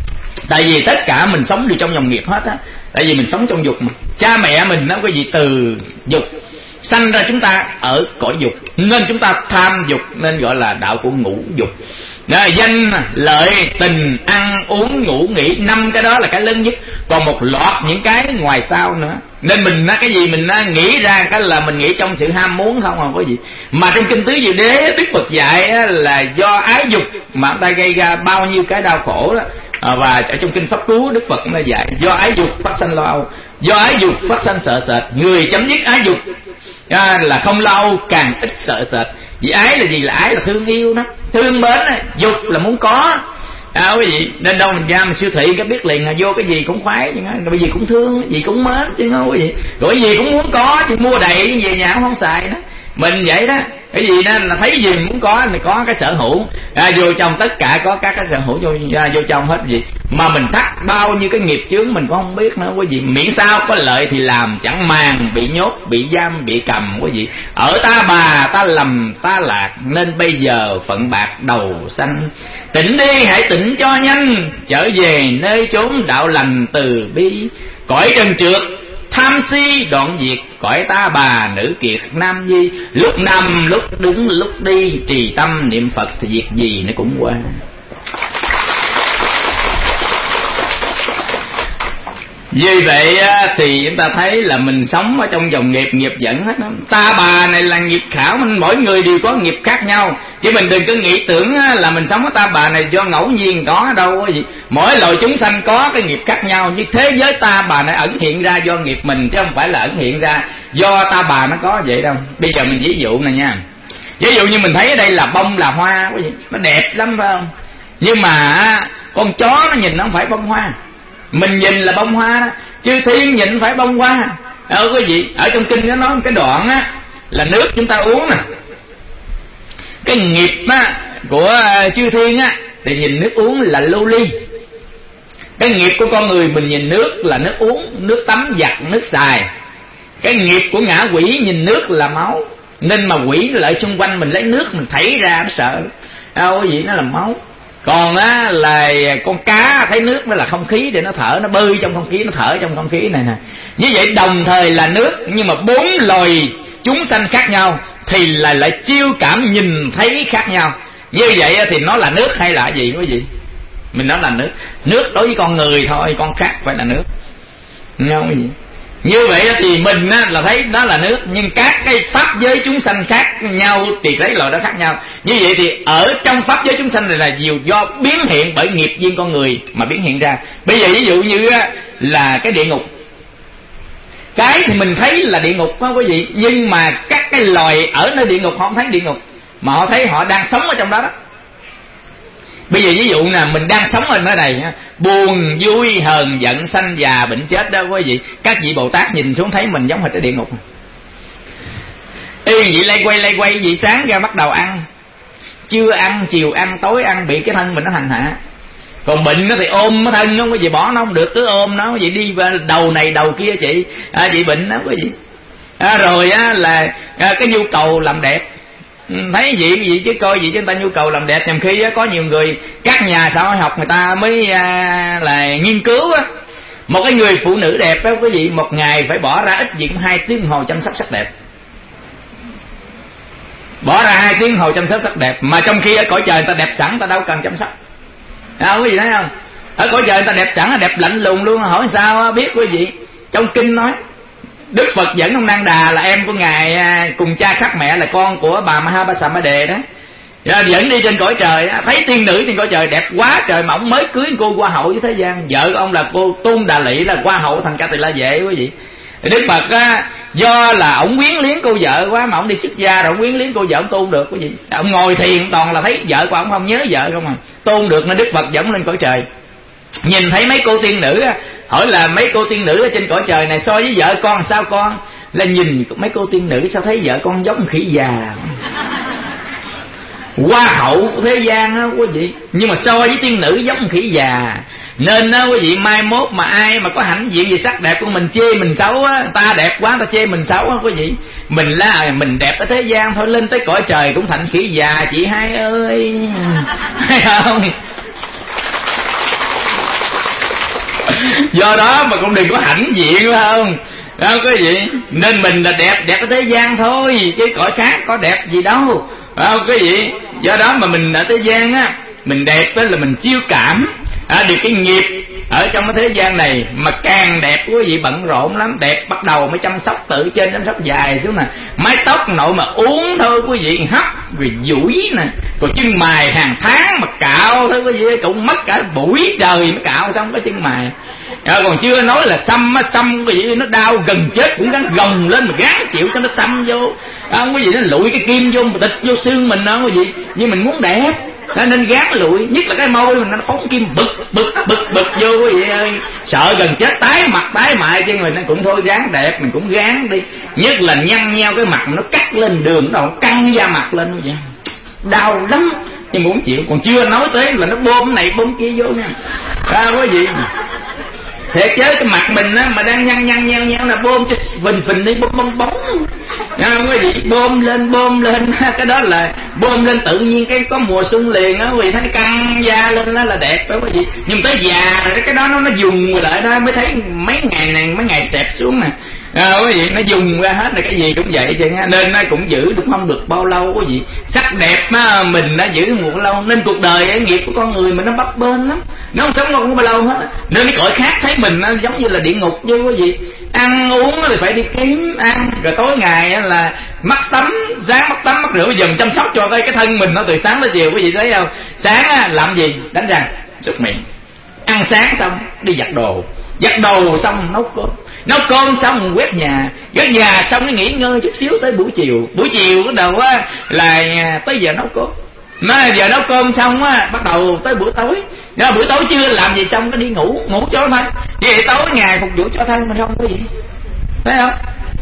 Tại vì tất cả mình sống đi trong dòng nghiệp hết á. Tại vì mình sống trong dục mà. Cha mẹ mình nó quý vị từ dục sanh ra chúng ta ở cõi dục, nên chúng ta tham dục, nên gọi là đạo của ngũ dục. Đó, danh, lợi, tình, ăn, uống, ngủ, nghỉ, năm cái đó là cái lớn nhất. Còn một loạt những cái ngoài sau nữa. Nên mình cái gì mình nghĩ ra cái là mình nghĩ trong sự ham muốn không à có gì. Mà trong kinh tứ diệu đế Đức Phật dạy là do ái dục mà người ta gây ra bao nhiêu cái đau khổ đó. À, và ở trong kinh pháp cú Đức Phật cũng đã dạy do ái dục phát sanh lo âu, do ái dục phát sanh sợ sệt. Người chấm dứt ái dục à, là không lo âu, càng ít sợ sệt. Vì ái là gì? Là ái là thương yêu đó, thương mến đó. Dục là muốn có à, quý vị. Nên đâu mình ra mình siêu thị cái biết liền là vô cái gì cũng khoái chứ, cái gì cũng thương, gì cũng mến chứ không quý vị. Rồi cái gì cũng muốn có chứ mua đầy về nhà cũng không xài đó. Mình vậy đó, cái gì nên là thấy gì mình muốn có mình có cái sở hữu à, vô trong tất cả có các cái sở hữu vô, vô trong hết gì. Mà mình thắt bao nhiêu cái nghiệp chướng mình cũng không biết nữa quý vị. Miễn sao có lợi thì làm, chẳng màng bị nhốt, bị giam, bị cầm quý vị. Ở ta bà ta lầm ta lạc, nên bây giờ phận bạc đầu xanh. Tỉnh đi hãy tỉnh cho nhanh, trở về nơi chốn đạo lành từ bi. Cõi trần trượt tham si đoạn diệt, cõi ta bà nữ kiệt nam nhi. Lúc nằm lúc đứng lúc đi, trì tâm niệm Phật thì việc gì nó cũng qua. Vì vậy thì chúng ta thấy là mình sống ở trong dòng nghiệp, nghiệp dẫn hết đó. Ta bà này là nghiệp khảo, mình mỗi người đều có nghiệp khác nhau, chứ mình đừng có nghĩ tưởng là mình sống ở ta bà này do ngẫu nhiên, có đâu có gì. Mỗi loài chúng sanh có cái nghiệp khác nhau, nhưng thế giới ta bà này ẩn hiện ra do nghiệp mình, chứ không phải là ẩn hiện ra do ta bà nó có vậy đâu. Bây giờ mình ví dụ này nha, ví dụ như mình thấy ở đây là bông là hoa, có gì nó đẹp lắm phải không? Nhưng mà con chó nó nhìn nó không phải bông hoa, mình nhìn là bông hoa đó, chư thiên nhìn phải bông hoa. Ờ quý vị, ở trong kinh nó nói một cái đoạn á là nước chúng ta uống nè, cái nghiệp á của chư thiên á thì nhìn nước uống là lưu ly, cái nghiệp của con người mình nhìn nước là nước uống, nước tắm giặt, nước xài. Cái nghiệp của ngã quỷ nhìn nước là máu, nên mà quỷ nó lại xung quanh mình lấy nước mình thảy ra nó sợ. Đâu quý vị, nó là máu. Còn á là con cá thấy nước nó là không khí để nó thở, nó bơi trong không khí, nó thở trong không khí này nè. Như vậy đồng thời là nước, nhưng mà bốn loài chúng sanh khác nhau thì là lại chiêu cảm nhìn thấy khác nhau. Như vậy thì nó là nước hay là gì quý vị? Mình nói là nước. Nước đối với con người thôi, con khác phải là nước, không quý vị? Như vậy thì mình á, là thấy đó là nước, nhưng các cái pháp giới chúng sanh khác nhau thì thấy loại đó khác nhau. Như vậy thì ở trong pháp giới chúng sanh này là nhiều do biến hiện bởi nghiệp duyên con người mà biến hiện ra. Bây giờ ví dụ như á, là cái địa ngục, cái thì mình thấy là địa ngục đó quý vị, nhưng mà các cái loài ở nơi địa ngục họ không thấy địa ngục, mà họ thấy họ đang sống ở trong đó đó. Bây giờ ví dụ nè, mình đang sống ở nơi này, buồn, vui, hờn, giận, sanh, già, bệnh, chết đó quý vị. Các vị Bồ Tát nhìn xuống thấy mình giống hệt cái địa ngục. Ê, vị lay quay lay quay, vị sáng ra bắt đầu ăn, trưa ăn, chiều ăn, tối ăn, bị cái thân mình nó hành hạ. Còn bệnh nó thì ôm cái thân, không có gì bỏ nó không được, cứ ôm nó, vậy đi đầu này đầu kia chị, à, chị bệnh đó quý vị. À, rồi á là à, cái nhu cầu làm đẹp. Thấy gì gì chứ coi gì chứ người ta nhu cầu làm đẹp, nhằm khi á, có nhiều người, các nhà xã hội học người ta mới à, là nghiên cứu á, một cái người phụ nữ đẹp đó quý vị, một ngày phải bỏ ra ít gì cũng hai tiếng hồ chăm sóc sắc đẹp, bỏ ra hai tiếng hồ chăm sóc sắc đẹp, mà trong khi ở cõi trời người ta đẹp sẵn, ta đâu cần chăm sóc. À, quý vị thấy không? Ở cõi trời người ta đẹp sẵn, đẹp lạnh lùng luôn, hỏi sao biết quý vị? Trong kinh nói Đức Phật dẫn ông Nang Đà là em của ngài cùng cha khác mẹ, là con của bà Mahabasamade đó, dẫn đi trên cõi trời, thấy tiên nữ trên cõi trời đẹp quá trời, mà ông mới cưới cô hoa hậu với thế gian. Vợ của ông là cô Tôn Đà Lị, là hoa hậu thành Ca Tỳ La Vệ quý vị. Đức Phật á, do là ông quyến liếng cô vợ quá mà ông đi xuất gia rồi ông quyến liếng cô vợ ông tôn được quý vị. Ông ngồi thiền toàn là thấy vợ của ông, không nhớ vợ không à, tôn được nên Đức Phật dẫn lên cõi trời. Nhìn thấy mấy cô tiên nữ á, hỏi là mấy cô tiên nữ ở trên cõi trời này so với vợ con sao con? Là nhìn mấy cô tiên nữ sao thấy vợ con giống khỉ già, hoa hậu của thế gian á quý vị, nhưng mà so với tiên nữ giống khỉ già. Nên đó quý vị, mai mốt mà ai mà có hãnh diện về sắc đẹp của mình chê mình xấu á, ta đẹp quá ta chê mình xấu á quý vị, mình là mình đẹp ở thế gian thôi, lên tới cõi trời cũng thành khỉ già chị hai ơi. Hay không? Do đó mà cũng đừng có hãnh diện, phải không? Đó quý vị, nên mình là đẹp đẹp ở thế gian thôi, chứ cõi khác có đẹp gì đâu, phải không quý vị? Do đó mà mình ở thế gian á, mình đẹp đó là mình chiêu cảm à, được cái nghiệp ở trong cái thế gian này. Mà càng đẹp quý vị bận rộn lắm, đẹp bắt đầu mới chăm sóc từ trên chăm sóc dài xuống nè, mái tóc nội mà uống thôi quý vị, hấp rồi duỗi nè, rồi chân mày hàng tháng mà cạo thôi quý vị, cũng mất cả buổi trời mới cạo xong cái chân mày. À, còn chưa nói là xăm á, xăm quý vị nó đau gần chết cũng gắng gồng lên mà gắng chịu cho nó xăm vô. À, quý vị nó lụi cái kim vô mà tịch vô xương mình đó quý vị, nhưng mình muốn đẹp nên gán lụi, nhất là cái môi mình nó phóng kim bực bực bực bực vô quý vị ơi, sợ gần chết tái mặt tái mại chứ mình cũng thôi gán đẹp, mình cũng gán đi. Nhất là nhăn nheo cái mặt nó cắt lên đường đâu căng da mặt lên vậy, đau lắm nhưng muốn chịu. Còn chưa nói tới là nó bơm này bơm kia vô nha, à, quý vị. Thiệt chứ cái mặt mình á mà đang nhăn nhăn nheo nheo là bơm cho phình phình đi, bơm bong bóng, không có gì bơm lên bơm lên cái đó là bơm lên tự nhiên, cái có mùa xuân liền á vì thấy căng da lên đó là đẹp đó quý vị. Nhưng tới già rồi cái đó nó nó dùng lại đó mới thấy mấy ngày này mấy ngày xẹp xuống nè, à, quý vị, nó dùng ra hết là cái gì cũng vậy chứ, nên nó cũng giữ được không được bao lâu quý vị. Sắc đẹp á, mình đã giữ một lâu, nên cuộc đời ấy, nghiệp của con người mình nó bấp bênh lắm, nó không sống không bao lâu hết. Nên cái cõi khác thấy mình nó giống như là địa ngục chứ quý vị. Ăn uống thì phải đi kiếm ăn, rồi tối ngày là mắt tắm, sáng mắt tắm mắt rửa, bây giờ mình chăm sóc cho cái cái thân mình nó từ sáng tới chiều, quý vị thấy không? Sáng á, làm gì? Đánh răng, rửa miệng, ăn sáng xong đi giặt đồ, giặt đồ xong nấu cơm, nấu cơm xong quét nhà, quét nhà xong nó nghỉ ngơi chút xíu tới buổi chiều, buổi chiều bắt đầu á là tới giờ nấu cơm, mà giờ nấu cơm xong á bắt đầu tới buổi tối, nhưng mà buổi tối chưa làm gì xong cái đi ngủ, ngủ cho thân, vậy tối ngày phục vụ cho thân mình không có gì, thấy không?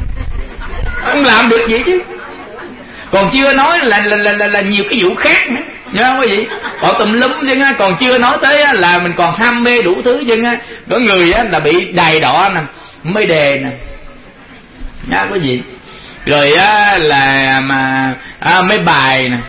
Không làm được gì chứ. Còn chưa nói là là là, là, là nhiều cái vụ khác nữa, nhớ không quý vị? Còn tùm lum chứ á, còn chưa nói tới á, là mình còn ham mê đủ thứ chứ á. Có người á là bị đài đọ nè, mê đề nè, nhớ quý vị? Rồi á là mà à, mê bài nè,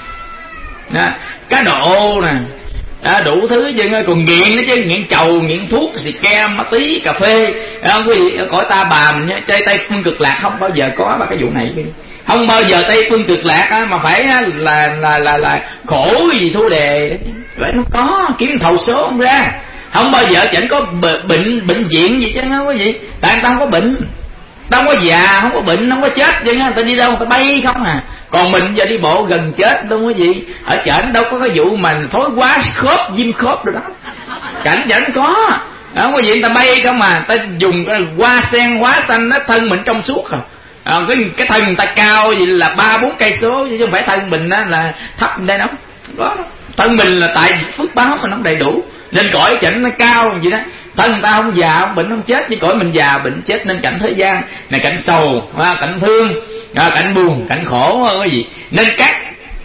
đó, cá độ nè, à, đủ thứ chứ. Còn nghiện nữa chứ, nghiện trầu, nghiện thuốc, xì ke, ma túy, cà phê, à, quý vị. Cõi ta bà mình chơi Tây Phương Cực Lạc không bao giờ có ba cái vụ này, không bao giờ Tây Phương Cực Lạc á, mà phải á, là là là là khổ gì thua đề, vậy nó có kiếm thầu số không ra, không bao giờ chẳng có bệnh bệnh viện gì chứ á quý vị. Tại người ta không có bệnh, ta không có già, không có bệnh, không có chết chứ, người ta đi đâu người ta bay không à. Còn mình giờ đi bộ gần chết đâu quý vị. Ở trển đâu có cái vụ mà thối quá khớp, viêm khớp rồi đó, cảnh trển có đó quý vị. Người ta bay không mà, ta dùng hoa sen hóa xanh đó, thân mình trong suốt à. À, cái cái thân người ta cao gì là ba bốn cây số chứ không phải thân mình á là thấp đây đâu có. Thân mình là tại phước báo mà nó đầy đủ, nên cõi cảnh nó cao gì đó. Thân người ta không già không bệnh không chết, chứ cõi mình già bệnh chết. Nên cảnh thế gian này cảnh sầu, cảnh thương, cảnh buồn, cảnh khổ cái gì. Nên các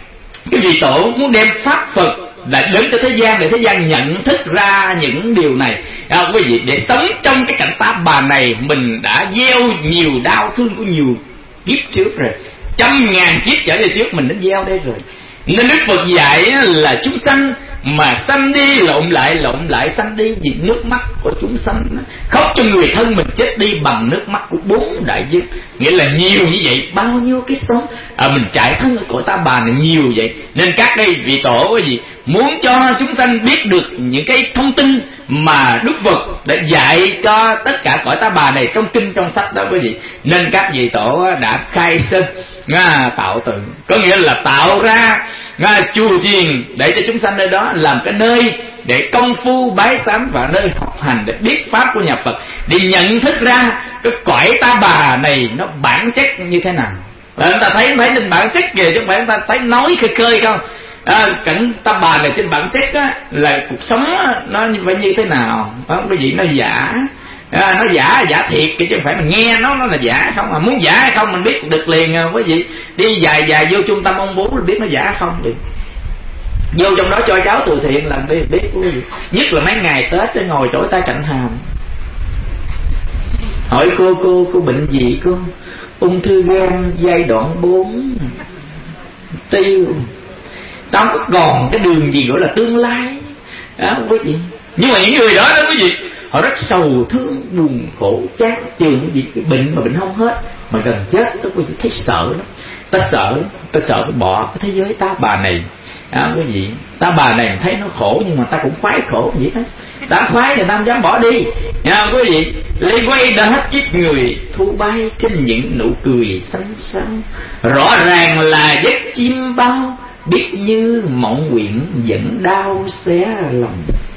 cái vị tổ muốn đem pháp Phật là đến cho thế gian để thế gian nhận thức ra những điều này, à, quý vị, để sống trong cái cảnh ta bà này. Mình đã gieo nhiều đau thương của nhiều kiếp trước rồi, trăm ngàn kiếp trở về trước mình đã gieo đây rồi. Nên Đức Phật dạy là chúng sanh mà sanh đi lộn lại, lộn lại sanh đi, vì nước mắt của chúng sanh khóc cho người thân mình chết đi bằng nước mắt của bốn đại dương. Nghĩa là nhiều như vậy, bao nhiêu cái sống à, mình trải thân ở cõi ta bà này nhiều vậy. Nên các đây vị tổ cái gì muốn cho chúng sanh biết được những cái thông tin mà Đức Phật đã dạy cho tất cả cõi ta bà này trong kinh trong sách đó quý vị. Nên các vị tổ đã khai sơn Nga tạo tượng, có nghĩa là tạo ra Nga chùa chiền để cho chúng sanh nơi đó làm cái nơi để công phu bái sám và nơi học hành để biết pháp của nhà Phật, để nhận thức ra cái cõi ta bà này nó bản chất như thế nào. Và người ta thấy thấy trên bản chất kìa, chứ không phải người ta thấy nói khơi khơi không. À, cảnh ta bà này trên bản chất á, là cuộc sống á, nó phải như thế nào đó, cái gì nó giả. À, nó giả giả thiệt chứ không phải mình nghe nó nó là giả không. Mà muốn giả hay không mình biết được liền à, quý vị. Đi dài dài vô trung tâm ông bố mình biết nó giả không được. Vô trong đó cho cháu từ thiện làm đi biết quý vị. Nhất là mấy ngày Tết để ngồi chổi tay cạnh hàm, hỏi cô cô cô bệnh gì cô? Ung thư gan giai đoạn bốn, tiêu. Tao không có còn cái đường gì gọi là tương lai đó quý vị. Nhưng mà những người đó đó quý vị, họ rất sầu thương buồn khổ chán chường cái gì, cái bệnh mà bệnh không hết, mà gần chết đó quý vị, thấy sợ lắm. Ta sợ lắm, ta sợ phải bỏ cái thế giới ta bà này đó quý vị. Ta bà này thấy nó khổ nhưng mà ta cũng khoái khổ vậy đó. Ta khoái thì ta không dám bỏ đi nha quý vị. Lấy quay đã hết kiếp người, thu bay trên những nụ cười xanh xao. Rõ ràng là giấc chim bao, biết như mộng nguyện vẫn đau xé lòng.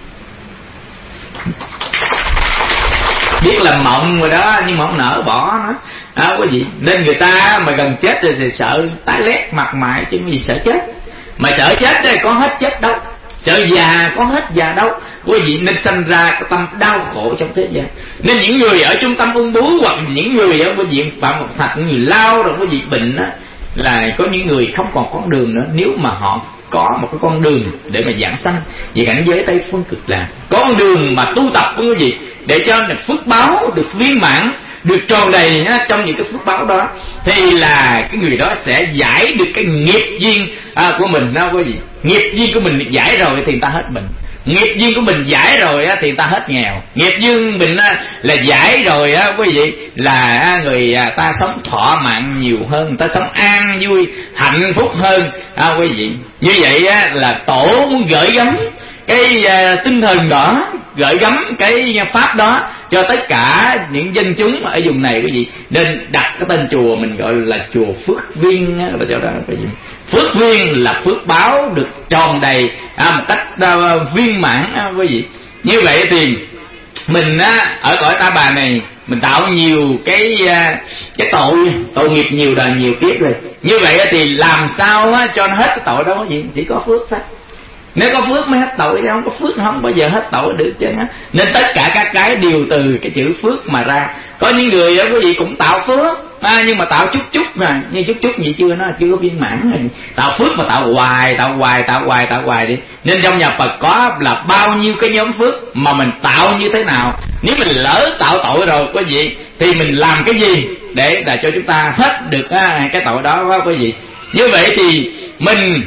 Biết là mộng rồi đó, nhưng mà không nỡ bỏ nó đó quý vị. Nên người ta mà gần chết rồi thì sợ tái lét mặt mày chứ gì sợ chết. Mà sợ chết đây có hết chết đâu, sợ già có hết già đâu quý vị. Nên sanh ra cái tâm đau khổ trong thế gian. Nên những người ở trung tâm ung bướu hoặc những người ở bệnh viện Phạm Ngọc Thạch, những người lao rồi quý vị bệnh á, là có những người không còn con đường nữa. Nếu mà họ có một cái con đường để mà giảng sanh về cảnh giới Tây Phương Cực Lạc, có con đường mà tu tập quý vị, để cho phước báo được viên mãn, được tròn đầy ha, trong những cái phước báo đó, thì là cái người đó sẽ giải được cái nghiệp duyên à, của mình đó quý vị. Nghiệp duyên của mình được giải rồi thì người ta hết bệnh. Nghiệp duyên của mình giải rồi á, thì người ta hết nghèo. Nghiệp duyên mình á, là giải rồi á, quý vị, là người ta sống thọ mạng nhiều hơn, người ta sống an vui hạnh phúc hơn à, quý vị. Như vậy á, là tổ muốn gửi gắm cái uh, tinh thần đó, gửi gắm cái pháp đó cho tất cả những dân chúng ở vùng này, quý vị. Nên đặt cái tên chùa mình gọi là chùa Phước Viên là chỗ đó, quý vị. Phước viên là phước báo được tròn đầy à, một cách uh, viên mãn à, quý vị. Như vậy thì mình á, ở cõi Ta Bà này mình tạo nhiều cái uh, cái tội tội nghiệp nhiều đời nhiều kiếp rồi. Như vậy thì làm sao á, cho nó hết cái tội đó, quý vị? Chỉ có phước thôi. Nếu có phước mới hết tội, không có phước không bao giờ hết tội được chứ. Nên tất cả các cái đều từ cái chữ phước mà ra. Có những người đó quý vị cũng tạo phước à, nhưng mà tạo chút chút mà, nhưng chút chút vậy chưa, nó chưa có viên mãn. Tạo phước mà tạo hoài, tạo hoài, tạo hoài, tạo hoài đi. Nên trong nhà Phật có là bao nhiêu cái nhóm phước mà mình tạo như thế nào. Nếu mình lỡ tạo tội rồi quý vị, thì mình làm cái gì để là cho chúng ta hết được à, cái tội đó đó quý vị. Như vậy thì mình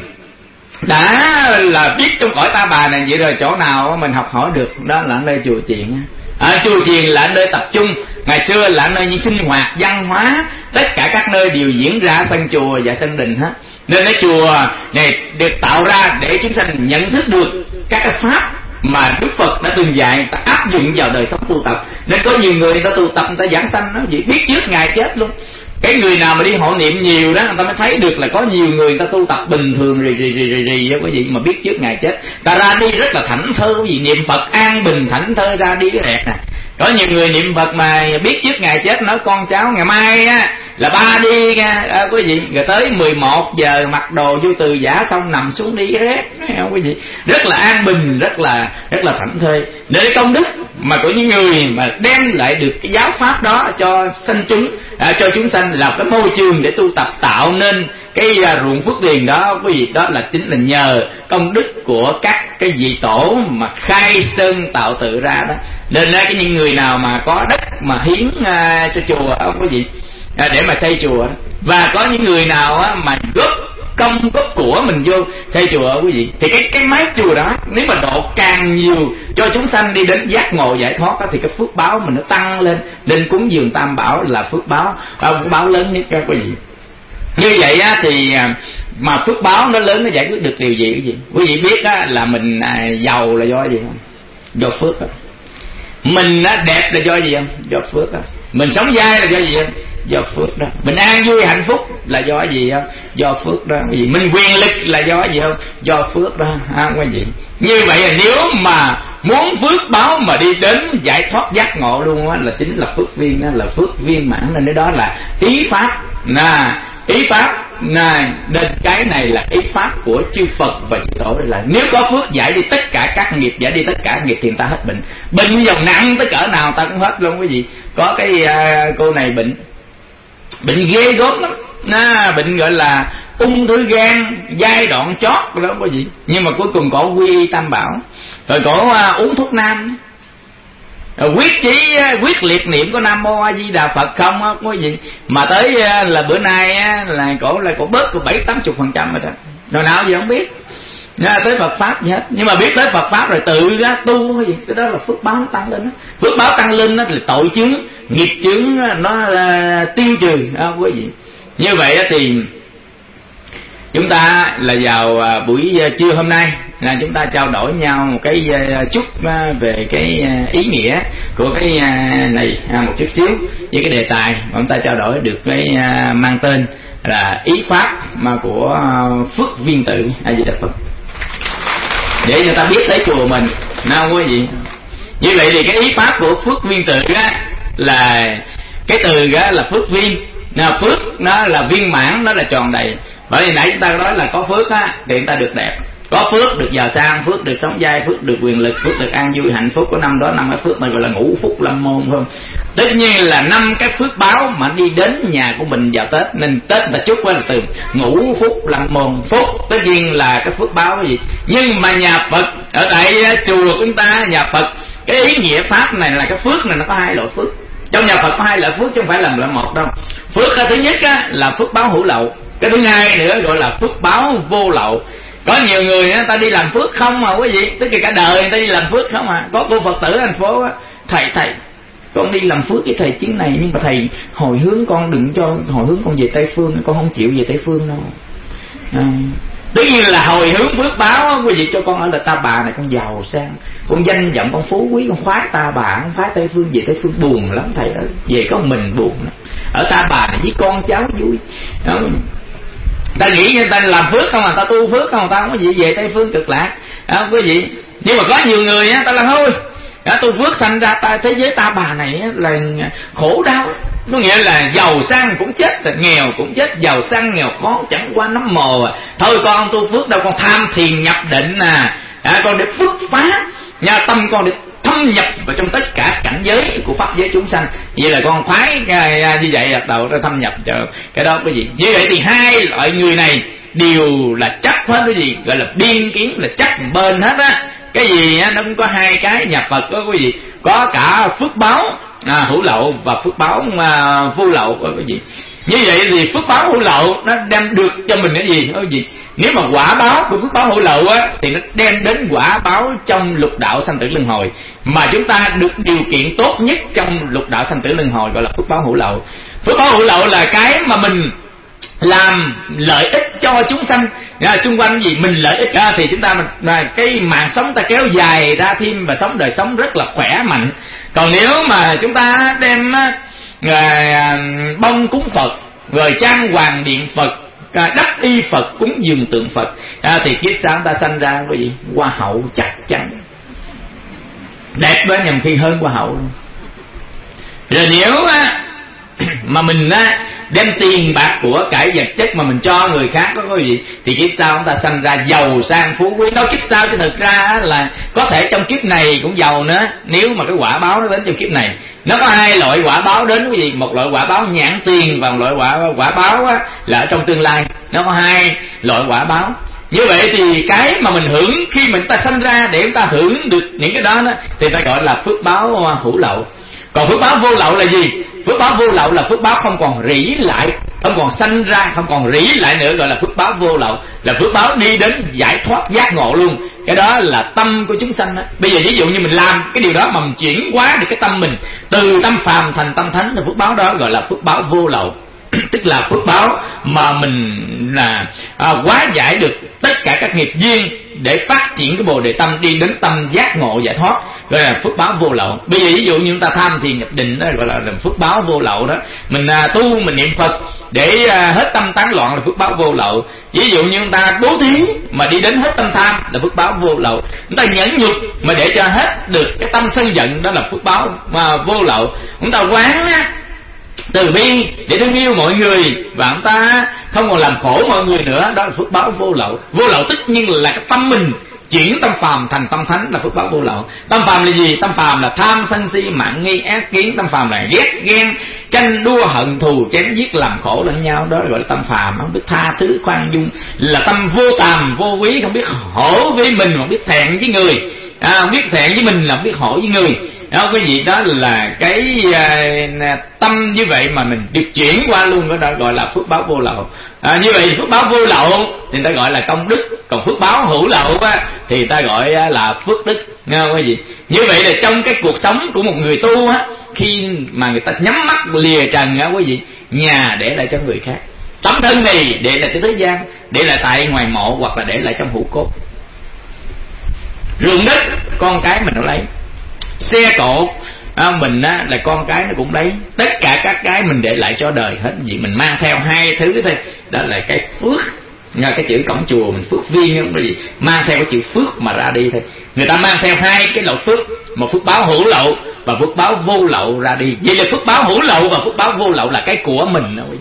đã là biết trong cõi Ta Bà này vậy rồi, chỗ nào mình học hỏi được, đó là nơi chùa chiền. À, chùa chiền là nơi tập trung, ngày xưa là nơi những sinh hoạt văn hóa, tất cả các nơi đều diễn ra sân chùa và sân đình hết. Nên cái chùa này được tạo ra để chúng sanh nhận thức được các cái pháp mà Đức Phật đã từng dạy, ta áp dụng vào đời sống tu tập. Nên có nhiều người, người ta tu tập, người ta giảng sanh, nó vậy biết trước ngày chết luôn. Cái người nào mà đi hộ niệm nhiều đó, người ta mới thấy được là có nhiều người người ta tu tập bình thường rì rì rì rì rì đó quý vị, mà biết trước ngày chết ta ra đi rất là thảnh thơi quý vị. Niệm Phật an bình thảnh thơi ra đi cái đẹp nè. Có nhiều người niệm Phật mà biết trước ngày chết, nói con cháu ngày mai á là ba đi nha à, quý vị. Rồi tới mười một giờ mặc đồ vô từ giả xong nằm xuống đi rét, không quý vị, rất là an bình, rất là rất là thảnh thơi. Để công đức mà của những người mà đem lại được cái giáo pháp đó cho sanh chúng à, cho chúng sanh là cái môi trường để tu tập, tạo nên cái uh, ruộng phước điền đó quý vị. Đó là chính là nhờ công đức của các cái vị tổ mà khai sơn tạo tự ra đó. Nên uh, cái những người nào mà có đất mà hiến uh, cho chùa không quý vị, à, để mà xây chùa, và có những người nào á, mà góp công góp của mình vô xây chùa quý vị, thì cái cái mái chùa đó nếu mà độ càng nhiều cho chúng sanh đi đến giác ngộ giải thoát đó, thì cái phước báo mình nó tăng lên. Nên cúng dường Tam Bảo là phước báo à, phước báo lớn nhất cho quý vị. Như vậy á, thì mà phước báo nó lớn, nó giải quyết được điều gì quý vị? Quý vị biết á, là mình à, giàu là do gì không? Do phước đó. Mình á, đẹp là do gì không? Do phước đó. Mình sống dai là do gì không? Do phước đó. Mình an vui hạnh phúc là do gì không? Do phước đó. Quý vị, mình quyền lực là do gì không? Do phước đó à, quý vị. Như vậy là nếu mà muốn phước báo mà đi đến giải thoát giác ngộ luôn á, là chính là phước viên đó, là phước viên mãn. Nên đó là ý pháp nè, ý pháp này. Nên cái này là ý pháp của chư Phật và chư Tổ, là nếu có phước giải đi tất cả các nghiệp, giải đi tất cả nghiệp thì người ta hết bệnh. Bệnh dòng nặng tới cỡ nào ta cũng hết luôn quý vị. Có cái uh, cô này bệnh bệnh ghê gớm lắm, à, bệnh gọi là ung thư gan giai đoạn chót đó quý vị. Nhưng mà cuối cùng cổ quy y Tam Bảo, rồi cổ uh, uống thuốc nam, rồi quyết chí quyết liệt niệm có Nam Mô A Di Đà Phật không á quý vị. Mà tới uh, là bữa nay á, là cổ là cổ bớt có bảy tám chục phần trăm rồi đó. Rồi nào gì không biết, à, tới Phật pháp gì hết. Nhưng mà biết tới Phật pháp rồi tự ra tu cái gì, cái đó là phước báo nó tăng lên đó. Phước báo tăng lên đó thì tội chướng nghiệp chướng nó uh, tiêu trừ à, quý vị. Như vậy thì chúng ta là vào uh, buổi uh, trưa hôm nay là chúng ta trao đổi nhau một cái uh, chút uh, về cái uh, ý nghĩa của cái uh, này uh, một chút xíu, với cái đề tài mà chúng ta trao đổi được cái uh, mang tên là ý pháp mà của uh, Phước Viên Tự A Di Đà Phật, để người ta biết tới chùa mình nào quý vị. Như vậy thì cái ý pháp của Phước Viên Tự á, là cái từ đó là phước viên. Nào, phước nó là viên mãn, nó là tròn đầy. Bởi vì nãy chúng ta nói là có phước á thì chúng ta được đẹp, có phước được giàu sang, phước được sống dai, phước được quyền lực, phước được an vui hạnh phúc. Có năm đó năm cái phước mà gọi là ngũ phúc lâm môn không. Tất nhiên là năm cái phước báo mà đi đến nhà của mình vào Tết, nên Tết ta chúc qua là từ ngũ phúc lâm môn. Phúc tất nhiên là cái phước báo cái gì. Nhưng mà nhà Phật ở tại chùa của chúng ta, nhà Phật, cái ý nghĩa pháp này là cái phước này nó có hai loại phước. Trong nhà Phật có hai loại phước chứ không phải là loại một đâu. Phước thứ nhất á, là phước báo hữu lậu. Cái thứ hai nữa gọi là phước báo vô lậu. Có nhiều người người ta đi làm phước không mà quý vị, tức là cả đời người ta đi làm phước không à. Có cô Phật tử thành phố á, thầy thầy con đi làm phước với thầy chuyến này, nhưng mà thầy hồi hướng con đừng cho hồi hướng con về Tây Phương, con không chịu về Tây Phương đâu. À, tất nhiên là hồi hướng phước báo quý vị cho con ở là Ta Bà này, con giàu sang, con danh vọng, con phú quý, con khoái Ta Bà, con khoái Tây Phương. Về Tây Phương buồn lắm thầy ơi, về có mình buồn lắm. Ở Ta Bà này với con cháu vui đó. Ta nghĩ người ta làm phước không à, ta tu phước không, ta không có gì về Tây Phương cực lạc đó quý vị. Nhưng mà có nhiều người á, ta là thôi đã tu phước sanh ra ta thế giới Ta Bà này là khổ đau, có nghĩa là giàu sang cũng chết, nghèo cũng chết, giàu sang nghèo khó chẳng qua nấm mồ à. Thôi con không tu phước đâu, con tham thiền nhập định à, à con để phước phá nhà tâm con, để thâm nhập vào trong tất cả cảnh giới của pháp giới chúng sanh. Vậy là con khoái như vậy là đầu ra thâm nhập cho cái đó cái gì. Như vậy thì hai loại người này đều là chấp hết cái gì gọi là biên kiến, là chấp bên hết á. Cái gì á, nó cũng có hai cái. Nhà Phật có cái gì, có cả phước báo à, hữu lậu và phước báo à, vô lậu có cái gì. Như vậy thì phước báo hữu lậu nó đem được cho mình cái gì, cái gì. Nếu mà quả báo của phước báo hữu lậu á, thì nó đem đến quả báo trong lục đạo sanh tử luân hồi, mà chúng ta được điều kiện tốt nhất trong lục đạo sanh tử luân hồi gọi là phước báo hữu lậu. Phước báo hữu lậu là cái mà mình làm lợi ích cho chúng sanh à, xung quanh gì mình lợi ích ra, thì chúng ta mình à, cái mạng sống ta kéo dài ra thêm và sống đời sống rất là khỏe mạnh. Còn nếu mà chúng ta đem à, bông cúng Phật, rồi trang hoàng điện Phật, à, đắp y Phật, cúng dường tượng Phật à, thì kiếp sau ta sanh ra cái gì hoa hậu chắc chắn đẹp đó, nhầm khi hơn hoa hậu luôn. Rồi nếu á, mà mình á, đem tiền bạc của cải vật chất mà mình cho người khác có cái gì, thì kiếp sau chúng ta sanh ra giàu sang phú quý. Nói kiếp sau chứ thực ra là có thể trong kiếp này cũng giàu nữa, nếu mà cái quả báo nó đến trong kiếp này. Nó có hai loại quả báo đến cái gì, một loại quả báo nhãn tiền và một loại quả quả báo á, là ở trong tương lai. Nó có hai loại quả báo. Như vậy thì cái mà mình hưởng khi mình ta sanh ra để chúng ta hưởng được những cái đó, đó thì ta gọi là phước báo hữu lậu. Còn phước báo vô lậu là gì? Phước báo vô lậu là phước báo không còn rỉ lại, không còn sanh ra, không còn rỉ lại nữa, gọi là phước báo vô lậu, là phước báo đi đến giải thoát giác ngộ luôn. Cái đó là tâm của chúng sanh đó. Bây giờ ví dụ như mình làm cái điều đó mà mình chuyển hóa được cái tâm mình từ tâm phàm thành tâm thánh, thì phước báo đó gọi là phước báo vô lậu. Tức là phước báo mà mình là à, hóa giải được tất cả các nghiệp duyên để phát triển cái bồ đề tâm đi đến tâm giác ngộ giải thoát, gọi là phước báo vô lậu. Bây giờ ví dụ như chúng ta tham thiền nhập định đó gọi là phước báo vô lậu đó. Mình à, tu mình niệm Phật để à, hết tâm tán loạn là phước báo vô lậu. Ví dụ như chúng ta bố thí mà đi đến hết tâm tham là phước báo vô lậu. Chúng ta nhẫn nhục mà để cho hết được cái tâm sân giận đó là phước báo mà vô lậu. Chúng ta quán á, từ bi để thương yêu mọi người và chúng ta không còn làm khổ mọi người nữa, đó là phước báo vô lậu. Vô lậu tất nhiên là cái tâm mình chuyển tâm phàm thành tâm thánh là phước báo vô lậu. Tâm phàm là gì? Tâm phàm là tham sân si mạng nghi ác kiến. Tâm phàm là ghét ghen tranh đua hận thù chém giết làm khổ lẫn nhau, đó gọi là tâm phàm. Không biết tha thứ khoan dung, là tâm vô tàm vô quý, không biết hổ với mình, không biết thẹn với người, à, không biết thẹn với mình là không biết hổ với người. Đó, cái gì đó là cái uh, tâm như vậy mà mình được chuyển qua luôn, đó gọi là phước báo vô lậu. À, như vậy phước báo vô lậu thì ta gọi là công đức, còn phước báo hữu lậu á, thì ta gọi là phước đức. Nghe không cái gì? Như vậy là trong cái cuộc sống của một người tu á, khi mà người ta nhắm mắt lìa trần á quý vị, nhà để lại cho người khác, tấm thân này để lại cho thế gian, để lại tại ngoài mộ hoặc là để lại trong hũ cốt. Ruộng đất con cái mình nó lấy, xe cộ à, mình á, là con cái nó cũng lấy, tất cả các cái mình để lại cho đời hết. Gì mình mang theo hai thứ thôi, đó là cái phước, nghe cái chữ cổng chùa mình phước viên không có gì, mang theo cái chữ phước mà ra đi thôi. Người ta mang theo hai cái loại phước, một phước báo hữu lậu và phước báo vô lậu ra đi. Vậy là phước báo hữu lậu và phước báo vô lậu là cái của mình thôi.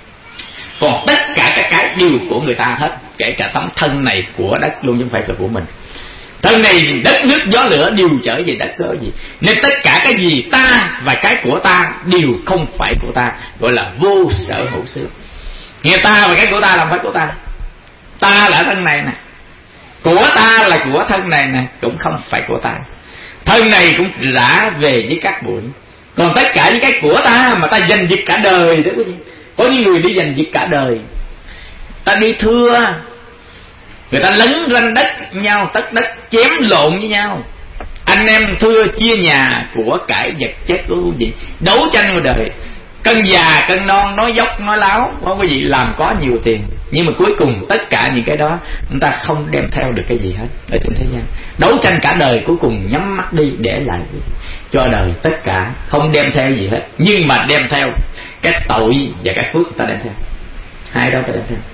Còn tất cả các cái đều của người ta hết, kể cả tấm thân này của đất luôn chứ không phải là của mình. Thân này đất nước gió lửa đều trở về đất đó gì, nên tất cả cái gì ta và cái của ta đều không phải của ta, gọi là vô sở hữu xứ. Nghe ta và cái của ta là không phải của ta, ta là thân này nè, của ta là của thân này nè, cũng không phải của ta. Thân này cũng rã về với các bụi, còn tất cả những cái của ta mà ta giành giật cả đời đó. Có những người đi giành giật cả đời, ta đi thưa người ta lấn ranh đất nhau, tất đất chém lộn với nhau, anh em thưa chia nhà của cải vật chất của quý vị, đấu tranh ngoài đời, cân già cân non, nói dốc nói láo, có quý vị làm có nhiều tiền, nhưng mà cuối cùng tất cả những cái đó chúng ta không đem theo được cái gì hết ở trên thế gian. Đấu tranh cả đời cuối cùng nhắm mắt đi để lại cho đời tất cả, không đem theo gì hết, nhưng mà đem theo cái tội và cái phước ta đem theo, hai đó ta đem theo.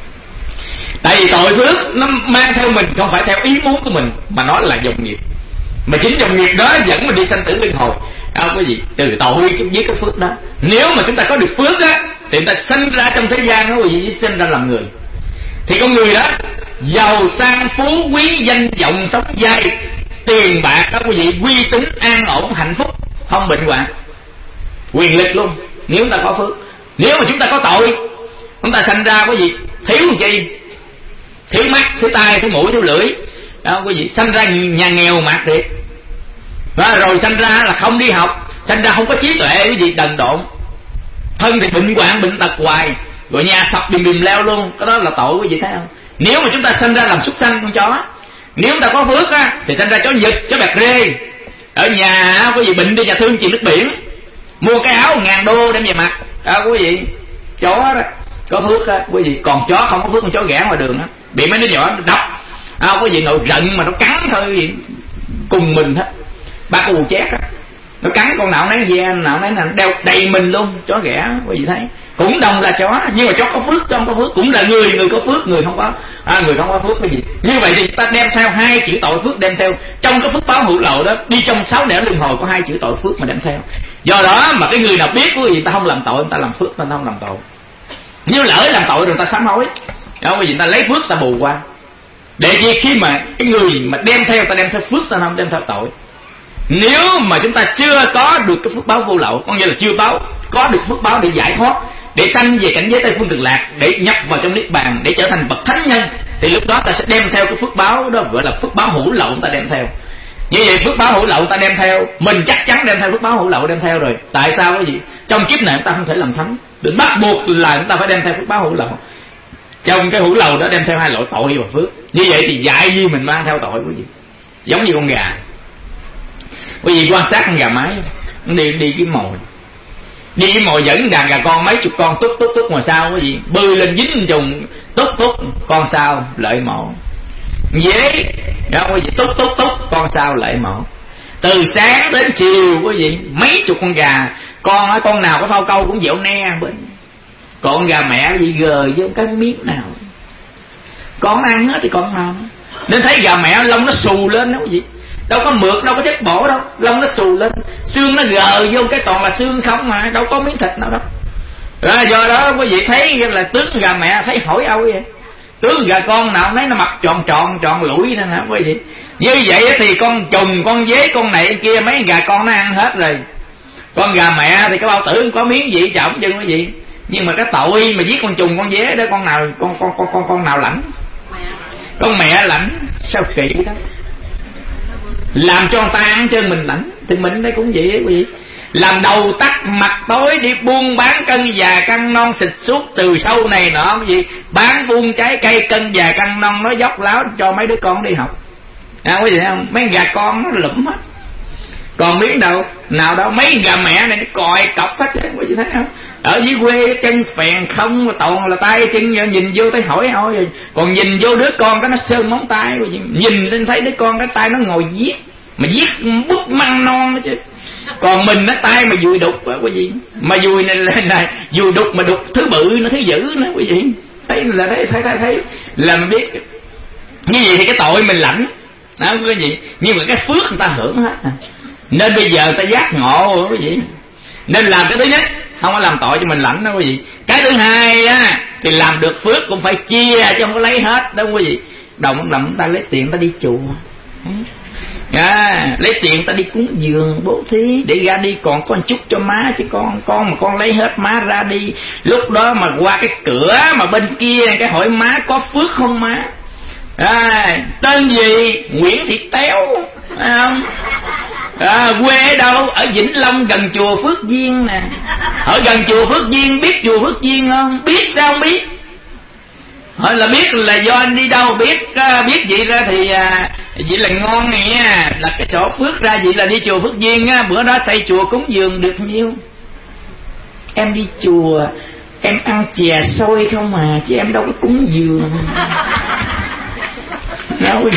Tại vì tội phước nó mang theo mình không phải theo ý muốn của mình, mà nó là dòng nghiệp, mà chính dòng nghiệp đó dẫn mình đi sanh tử luân hồi. Không có gì từ tội với cái phước đó. Nếu mà chúng ta có được phước á thì chúng ta sinh ra trong thế gian đó, quý vị sinh ra làm người, thì con người đó giàu sang phú quý danh vọng sống dai tiền bạc đó quý vị, uy tín an ổn hạnh phúc, không bệnh hoạn, quyền lực luôn. Nếu chúng ta có phước, nếu mà chúng ta có tội, chúng ta sinh ra quý vị thiếu gì, thiếu mắt, thiếu tai, thiếu mũi, thiếu lưỡi đó quý vị, sinh ra nhà nghèo mạt thiệt đó, rồi sinh ra là không đi học, sinh ra không có trí tuệ quý vị, đần độn, thân thì bệnh hoạn bệnh tật hoài, rồi nhà sập bìm bìm leo luôn, cái đó là tội quý vị thấy không? Nếu mà chúng ta sinh ra làm súc sanh con chó, nếu chúng ta có phước á thì sinh ra chó nhật, chó bẹt rê, ở nhà quý vị bệnh đi nhà thương chìm nước biển, mua cái áo ngàn đô đem về mặc đó quý vị. Chó đó có phước á quý vị, còn chó không có phước, con chó ghẻ ngoài đường á bị mấy đứa nhỏ đập à, quý vị ngồi giận mà nó cắn thôi quý vị, cùng mình hết. Ba con bù chét á, nó cắn con nào nấy da, nào nấy nào đeo đầy mình luôn, chó ghẻ quý vị thấy, cũng đồng là chó, nhưng mà chó có phước, không có phước, cũng là người, người có phước, người không có à, người không có phước cái gì. Như vậy thì ta đem theo hai chữ tội phước, đem theo trong cái phước báo hữu lậu đó, đi trong sáu nẻo luân hồi có hai chữ tội phước mà đem theo. Do đó mà cái người nào biết quý vị, ta không làm tội, ta làm phước, ta không làm tội. Nếu lỡ làm tội rồi ta sám hối đó quý vị, ta lấy phước ta bù qua, để chi khi mà cái người mà đem theo, ta đem theo phước, ta không đem theo tội. Nếu mà chúng ta chưa có được cái phước báo vô lậu, có nghĩa là chưa báo có được phước báo để giải thoát, để sanh về cảnh giới Tây Phương Cực Lạc, để nhập vào trong niết bàn, để trở thành bậc thánh nhân, thì lúc đó ta sẽ đem theo cái phước báo đó, gọi là phước báo hữu lậu, ta đem theo. Như vậy phước báo hữu lậu ta đem theo, mình chắc chắn đem theo phước báo hữu lậu đem theo rồi. Tại sao cái gì? Trong kiếp này chúng ta không thể làm thánh, định bắt buộc là chúng ta phải đem theo phước báo hữu lậu. Trong cái hữu lậu đó đem theo hai loại tội và phước. Như vậy thì dại như mình mang theo tội quý vị. Giống như con gà, quý vị quan sát con gà mái đi đi cái mồi, đi cái mồi dẫn đàn gà con mấy chục con tút tút tút ngoài sau quý vị, bơi lên dính trùng tút tút, con sau lợi mổ dễ đó quý vị, tút tút tút, con sau lợi mổ. Từ sáng đến chiều quý vị, mấy chục con gà con, con nào có phao câu cũng dẻo ne bên, còn con gà mẹ quý vị gờ với cái miếng nào, con ăn hết thì con nào, nên thấy gà mẹ lông nó xù lên đó quý vị, đâu có mượt, đâu có chất bổ đâu, lông nó xù lên, xương nó gờ vô cái toàn là xương không mà, đâu có miếng thịt nào đâu. Rồi do đó quý vị thấy là tướng gà mẹ thấy hỏi âu vậy, tướng gà con nào nấy nó mập tròn tròn tròn lũi nên hả quý vị. Như vậy thì con trùng, con dế, con này kia, mấy gà con nó ăn hết rồi. Con gà mẹ thì cái bao tử có miếng gì trọng chứ quý vị. Nhưng mà cái tội mà giết con trùng con dế đó, con nào con con con con con nào lãnh? Con mẹ lãnh. Sao kỳ đó, làm cho người ta ăn chân mình lãnh. Thì mình đây cũng vậy quý vị, làm đầu tắt mặt tối đi buôn bán cân già cân non xịt suốt từ sau này nọ cái gì, bán buôn trái cây cân già cân non, nó dốc láo cho mấy đứa con đi học à, quý vị thấy không? Mấy gà con nó lụm hết, còn miếng đâu nào đâu. Mấy gà mẹ này nó còi cọc hết á, quý vị thấy không? Ở dưới quê chân phèn không, toàn là tay chân, nhìn vô thấy hỏi hỏi, còn nhìn vô đứa con cái nó sơn móng tay, nhìn lên thấy đứa con cái tay nó ngồi viết, mà viết bút măng non đó chứ. Còn mình nó tay mà dùi đục á quý vị, mà dùi này là này dùi đục mà đục thứ bự nó thứ dữ nữa quý vị, thấy là thấy thấy thấy, thấy là mình biết. Như vậy thì cái tội mình lãnh đó quý vị, nhưng mà cái phước người ta hưởng hết à. Nên bây giờ ta giác ngộ rồi quý vị, nên làm cái thứ nhất không có làm tội cho mình lãnh đó quý vị. Cái thứ hai á thì làm được phước cũng phải chia chứ không có lấy hết đó quý vị. Đồng đồng ta lấy tiền ta đi chùa à, lấy tiền ta đi cúng dường bố thí để ra đi còn có một chút cho má, chứ con con mà con lấy hết má ra đi, lúc đó mà qua cái cửa mà bên kia cái hỏi má có phước không má à, tên gì Nguyễn Thị Téo à, không à, quê ở đâu? Ở Vĩnh Long gần chùa Phước Duyên nè. Ở gần chùa Phước Duyên, biết chùa Phước Duyên không? Biết sao không biết? Hỏi là biết là do anh đi đâu, biết biết vậy ra thì à, vậy là ngon nè, là cái chỗ phước ra vậy là đi chùa Phước Duyên á, bữa đó xây chùa cúng dường được nhiêu. Em đi chùa em ăn chè xôi không mà, chứ em đâu có cúng dường. Nói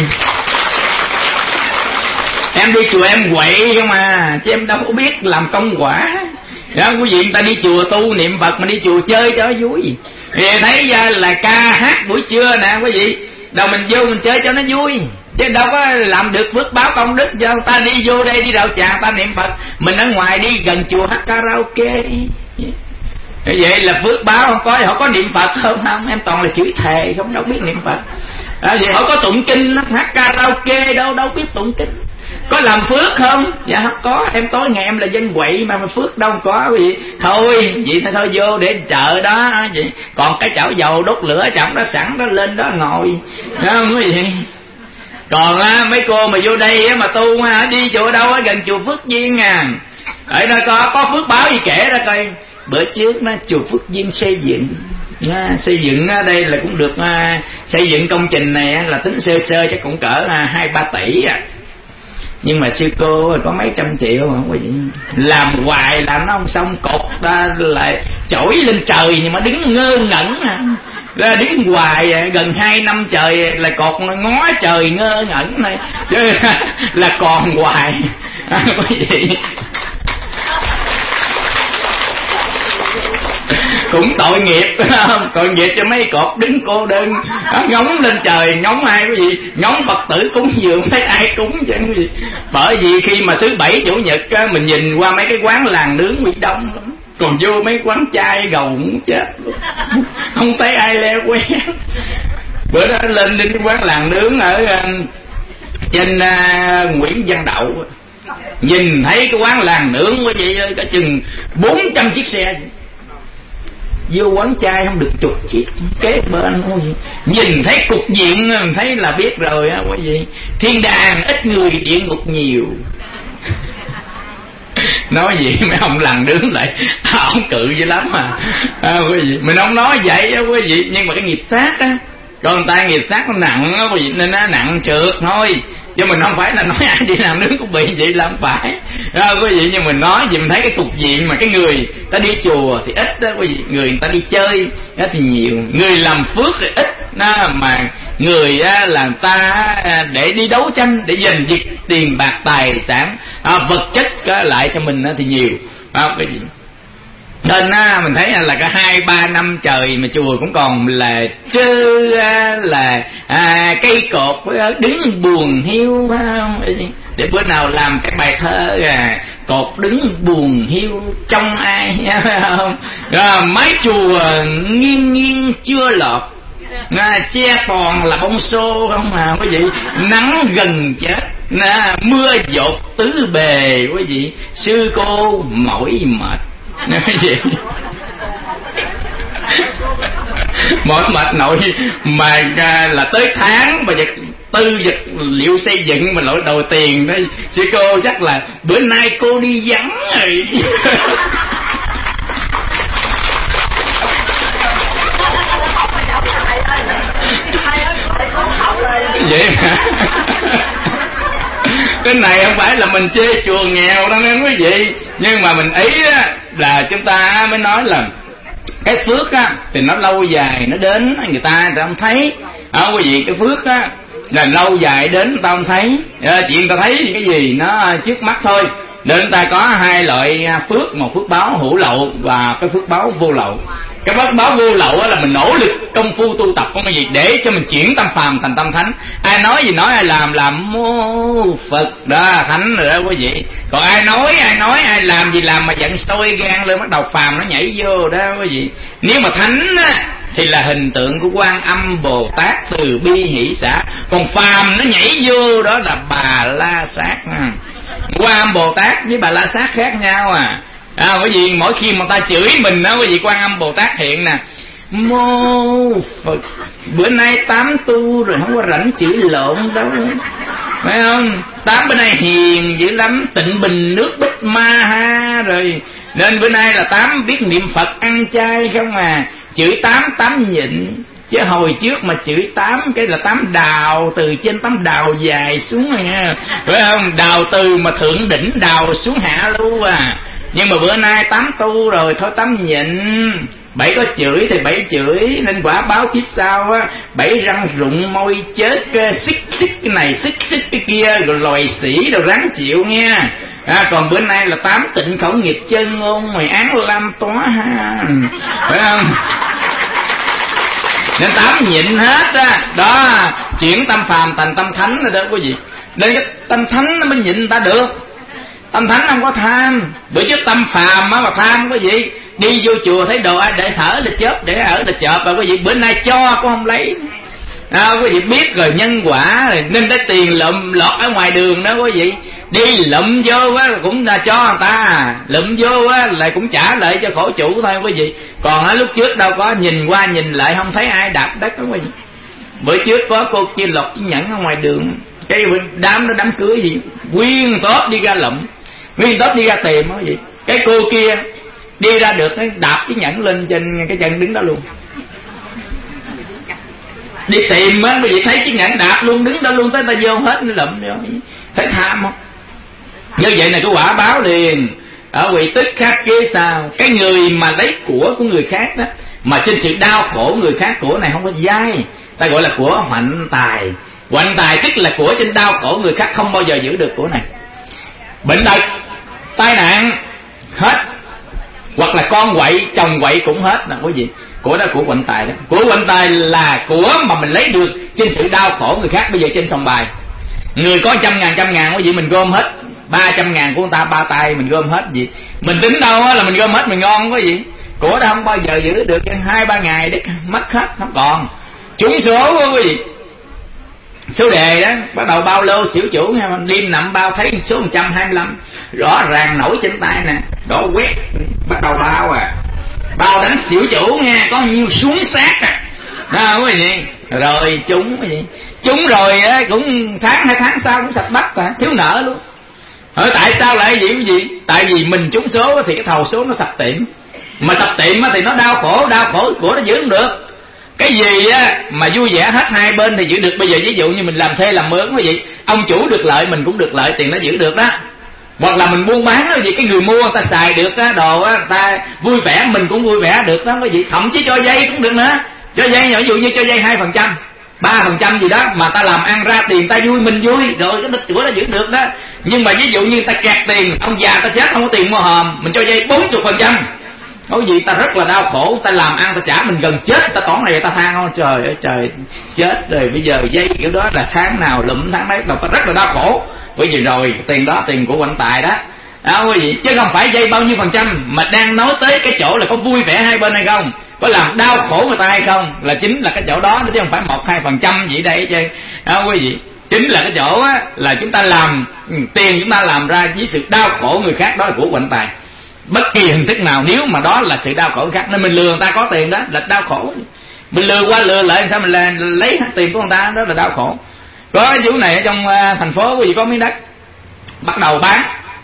em đi chùa em quậy không mà, chứ em đâu có biết làm công quả. Đó, quý vị, người ta đi chùa tu niệm Phật mà đi chùa chơi cho vui. Thì thấy là ca hát buổi trưa nè quý vị, đâu mình vô mình chơi cho nó vui, chứ đâu có làm được phước báo công đức cho ta đi vô đây đi đậu tràng ta niệm Phật, mình ở ngoài đi gần chùa hát karaoke. Vậy là phước báo không có. Họ có niệm Phật không? Không, em toàn là chửi thề không, đâu biết niệm Phật. À, vậy họ có tụng kinh hát karaoke đâu, đâu biết tụng kinh. Có làm phước không? Dạ không có. Em tối ngày em là dân quậy mà, mà phước đâu có gì. Thôi vậy thôi, thôi vô để chợ đó vậy. Còn cái chảo dầu đốt lửa trọng đó sẵn đó, lên đó ngồi đó, không có gì. Còn á, mấy cô mà vô đây á, mà tu á, đi chùa đâu á, gần chùa Phước Duyên à, ở đó có có phước báo gì kể ra coi. Bữa trước nó chùa Phước Duyên xây dựng à, xây dựng ở đây là cũng được à, xây dựng công trình này là tính sơ sơ chắc cũng cỡ à, hai ba tỷ à. Nhưng mà sư cô có mấy trăm triệu không có gì, làm hoài làm nó không xong, cột ta lại chổi lên trời nhưng mà đứng ngơ ngẩn à. Ra đứng hoài à, gần hai năm trời là cột ngó trời ngơ ngẩn này là còn hoài à, có gì. Cũng tội nghiệp không? Tội nghiệp cho mấy cột đứng cô đơn ngóng lên trời, ngóng ai cái gì, ngóng Phật tử cúng dường thấy ai cúng chứ cái gì. Bởi vì khi mà thứ bảy chủ nhật á, mình nhìn qua mấy cái quán làng nướng bị đông lắm, còn vô mấy quán chai gầu muốn chết luôn. Không thấy ai leo quen. Bữa đó lên đến cái quán làng nướng ở uh, trên uh, Nguyễn Văn Đậu, nhìn thấy cái quán làng nướng quý vị ơi, có chừng bốn trăm chiếc xe. Vô quán chai không được chục chiếc kế bên không gì. Nhìn thấy cục diện mình thấy là biết rồi á quý vị. Thiên đàng ít người, địa ngục nhiều. Nói gì mấy ông làng nướng lại ông cự dữ lắm à, à quý vị. Mình không nói vậy á quý vị, nhưng mà cái nghiệp sát á, còn người ta nghiệp sát nó nặng á quý vị, nên nó nặng trượt thôi. Chứ mình không phải là nói ai đi làm nướng cũng bị vậy, làm phải đó quý vị. Nhưng mình nói vì mình thấy cái cục diện mà cái người ta đi chùa thì ít đó quý vị, người người ta đi chơi đó thì nhiều, người làm phước thì ít đó, mà người á, là người ta để đi đấu tranh để giành giật tiền bạc tài sản à, vật chất á, lại cho mình á, thì nhiều đó quý vị. Nên á, mình thấy là cả hai ba năm trời mà chùa cũng còn là trơ là à, cây cột đứng buồn hiu, phải không? Để bữa nào làm cái bài thơ à, cột đứng buồn hiu trong ai, phải không? À, mái chùa nghiêng nghiêng chưa lọt, à, che toàn là bông xô không à quý vị, nắng gần chết, à, mưa dột tứ bề quý vị, sư cô mỏi mệt. Nói gì mỏi mệt nội mà là tới tháng mà vật tư vật liệu xây dựng mà lỗi đầu tiền đó, sư cô chắc là bữa nay cô đi vắng rồi. Vậy mà cái này không phải là mình chê chùa nghèo đâu nên quý vị, nhưng mà mình ý á, là chúng ta mới nói là cái phước á thì nó lâu dài nó đến, người ta người ta không thấy đó quý vị. Cái phước á là lâu dài đến người ta không thấy, chuyện người ta thấy cái gì nó trước mắt thôi. Nên người ta có hai loại phước, một phước báo hữu lậu và cái phước báo vô lậu. Cái phước báo vô lậu là mình nỗ lực công phu tu tập của cái gì để cho mình chuyển tâm phàm thành tâm thánh. Ai nói gì nói, ai làm làm mô Phật đó thánh rồi đó quý vị. Còn ai nói ai nói ai làm gì làm mà giận sôi gan lên bắt đầu phàm nó nhảy vô đó quý vị. Nếu mà thánh á thì là hình tượng của Quan Âm Bồ Tát từ bi hỷ xả, còn phàm nó nhảy vô đó là Bà La Sát. Quan Âm Bồ Tát với Bà La Sát khác nhau à. À, bởi vì mỗi khi mà ta chửi mình đó quý vị, Quan Âm Bồ Tát hiện nè, mô Phật bữa nay tám tu rồi không có rảnh chửi lộn đâu, phải không? Tám bữa nay hiền dữ lắm, tịnh bình nước bích ma ha rồi, nên bữa nay là tám biết niệm Phật ăn chay không à. Chửi tám tám nhịn, Chứ hồi trước mà chửi tám cái là tám đào, từ trên tám đào dài xuống rồi nha, phải không? Đào từ mà thượng đỉnh đào xuống hạ lưu à. Nhưng mà bữa nay tám tu rồi, thôi tám nhịn. Bảy có chửi thì bảy chửi, nên quả báo kiếp sau á, bảy răng rụng môi chết, xích xích cái này xích xích cái kia, rồi loài sĩ rồi ráng chịu nha. À, còn bữa nay là tám tịnh khẩu nghiệp chân ngôn, mày án lam tóa ha, phải không? Nên tám nhịn hết á. Đó, chuyển tâm phàm thành tâm thánh rồi đó quý vị. Nên cái tâm thánh nó mới nhịn người ta được. Tâm thánh không có tham. Bữa trước tâm phàm á mà tham quý vị, đi vô chùa thấy đồ ai để thở là chớp, để ở là chợp, và quý vị bữa nay cho cũng không lấy. À, quý vị biết rồi nhân quả rồi, nên cái tiền lụm lọt ở ngoài đường đó quý vị, đi lụm vô á cũng là cho người ta, lụm vô á lại cũng trả lại cho khổ chủ thôi quý vị. Còn á lúc trước đâu có, nhìn qua nhìn lại không thấy ai đạp đất đó quý vị. Bữa trước có cô kia lọt chiếc nhẫn ở ngoài đường, cái đám nó đám cưới gì, nguyên tốt đi ra lụm, nguyên tốt đi ra tìm đó quý vị. Cái cô kia đi ra được cái đạp chiếc nhẫn lên trên cái chân đứng đó luôn. Đi tìm á quý vị thấy chiếc nhẫn đạp luôn, đứng đó luôn, tới ta vô hết nó lụm vô. Thấy tham không? Như vậy là cái quả báo liền. Ở quỷ tức khác kia sao? Cái người mà lấy của của người khác đó, mà trên sự đau khổ người khác, của này không có dai, ta gọi là của hoạnh tài. Hoạnh tài tức là của trên đau khổ người khác, không bao giờ giữ được của này. Bệnh tật, tai nạn hết, hoặc là con quậy, chồng quậy cũng hết nè quý vị. Của đó của hoạnh tài đó. Của hoạnh tài là của mà mình lấy được trên sự đau khổ người khác. Bây giờ trên sòng bài, người có trăm ngàn trăm ngàn quý vị, mình gom hết ba trăm ngàn của người ta, ba tay mình gom hết gì, mình tính đâu á là mình gom hết, mình ngon quá gì. Của đó không bao giờ giữ được, hai ba ngày đứt mất hết, không còn. Trúng số quá quý vị, số đề đó bắt đầu bao lô xỉu chủ nha, đêm nằm bao thấy số một trăm hai mươi lăm rõ ràng nổi trên tay nè, đó quét bắt đầu bao à, bao đánh xỉu chủ nha, có nhiêu xuống sát à, đó quý vị. Rồi trúng cái gì, trúng rồi á cũng tháng hai tháng sau cũng sạch bách à, thiếu nợ luôn. Hỏi tại sao lại vậy quý vị? Tại vì mình trúng số thì cái thầu số nó sập tiệm, mà sập tiệm thì nó đau khổ, đau khổ của nó giữ không được. Cái gì á mà vui vẻ hết hai bên thì giữ được. Bây giờ ví dụ như mình làm thuê làm mướn quý vị, ông chủ được lợi mình cũng được lợi, tiền nó giữ được đó. Hoặc là mình buôn bán đó quý vị, cái người mua người ta xài được á, đồ á, người ta vui vẻ mình cũng vui vẻ được đó quý vị. Thậm chí cho vay cũng được nữa, cho vay ví dụ như cho vay hai phần trăm, ba phần trăm gì đó, mà ta làm ăn ra tiền ta vui mình vui, rồi cái đích của nó giữ được đó. Nhưng mà ví dụ như ta kẹt tiền, ông già ta chết không có tiền mua hòm, mình cho vay bốn mươi phần trăm, nói gì ta rất là đau khổ, ta làm ăn ta trả mình gần chết, ta tỏn này ta than không, trời ơi trời, chết rồi, bây giờ dây kiểu đó là tháng nào lụm tháng đấy, là ta rất là đau khổ. Bởi vì rồi tiền đó tiền của hoạnh tài đó, đó quý vị, chứ không phải dây bao nhiêu phần trăm, mà đang nói tới cái chỗ là có vui vẻ hai bên hay không, có làm đau khổ người ta hay không, là chính là cái chỗ đó, chứ không phải một hai phần trăm gì đây chứ, đó quý vị. Chính là cái chỗ á, là chúng ta làm tiền, chúng ta làm ra với sự đau khổ người khác, đó là của hoạnh tài. Bất kỳ hình thức nào nếu mà đó là sự đau khổ người khác, nên mình lừa người ta có tiền đó là đau khổ. Mình lừa qua lừa lại sao mình là lấy hết tiền của người ta, đó là đau khổ. Có cái chú này ở trong uh, thành phố quý vị, có miếng đất bắt đầu bán,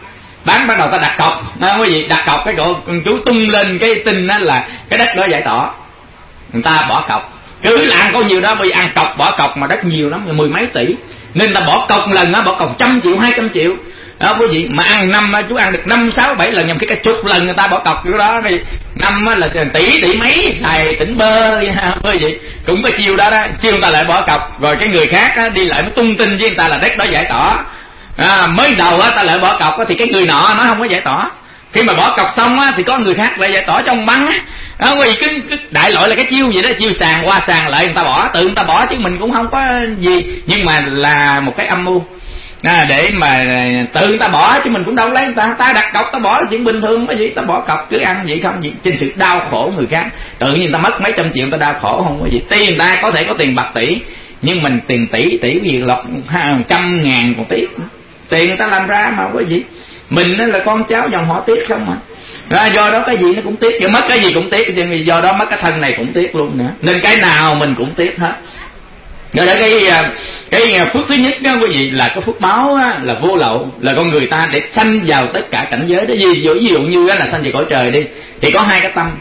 bán bắt đầu ta đặt cọc, đó quý vị, đặt cọc cái cậu chú tung lên cái tin đó là cái đất đó giải tỏa, người ta bỏ cọc, cứ là ăn có nhiều đó, bây giờ ăn cọc bỏ cọc mà đất nhiều lắm, mười mấy tỷ, nên ta bỏ cọc lần đó, bỏ cọc trăm triệu hai trăm triệu đó quý vị. Mà ăn năm chú ăn được năm sáu bảy lần, nhầm cái cái chục lần người ta bỏ cọc cái đó, năm là tỷ tỷ mấy xài tỉnh bơ quý vị, cũng có chiêu đó đó, chiêu người ta lại bỏ cọc, rồi cái người khác á, đi lại nó tung tin với người ta là đất đó giải tỏa. À, mới đầu á, ta lại bỏ cọc á, thì cái người nọ nó không có giải tỏa, khi mà bỏ cọc xong á, thì có người khác lại giải tỏa trong băng á. Đó quý vị, cứ, cứ đại loại là cái chiêu gì đó, chiêu sàn qua sàn lại, người ta bỏ, tự người ta bỏ chứ mình cũng không có gì, nhưng mà là một cái âm mưu. À, để mà tự người ta bỏ chứ mình cũng đâu lấy người ta, ta đặt cọc ta bỏ là chuyện bình thường cái gì, ta bỏ cọc cứ ăn vậy không gì, trên sự đau khổ người khác. Tự nhiên người ta mất mấy trăm triệu người ta đau khổ không có gì. Tiền người ta có thể có tiền bạc tỷ, nhưng mình tiền tỷ tỷ gì lọt trăm ngàn còn tiếc, tiền người ta làm ra mà có gì. Mình là con cháu dòng họ tiếc không mà. À, do đó cái gì nó cũng tiếc, mất cái gì cũng tiếc, do đó mất cái thân này cũng tiếc luôn nữa, nên cái nào mình cũng tiếc hết. Rồi đó cái cái phước thứ nhất đó quý vị là cái phước báo á, là vô lậu, là con người ta để sanh vào tất cả cảnh giới đó. Ví dụ, ví dụ như là sanh về cõi trời đi, thì có hai cái tâm.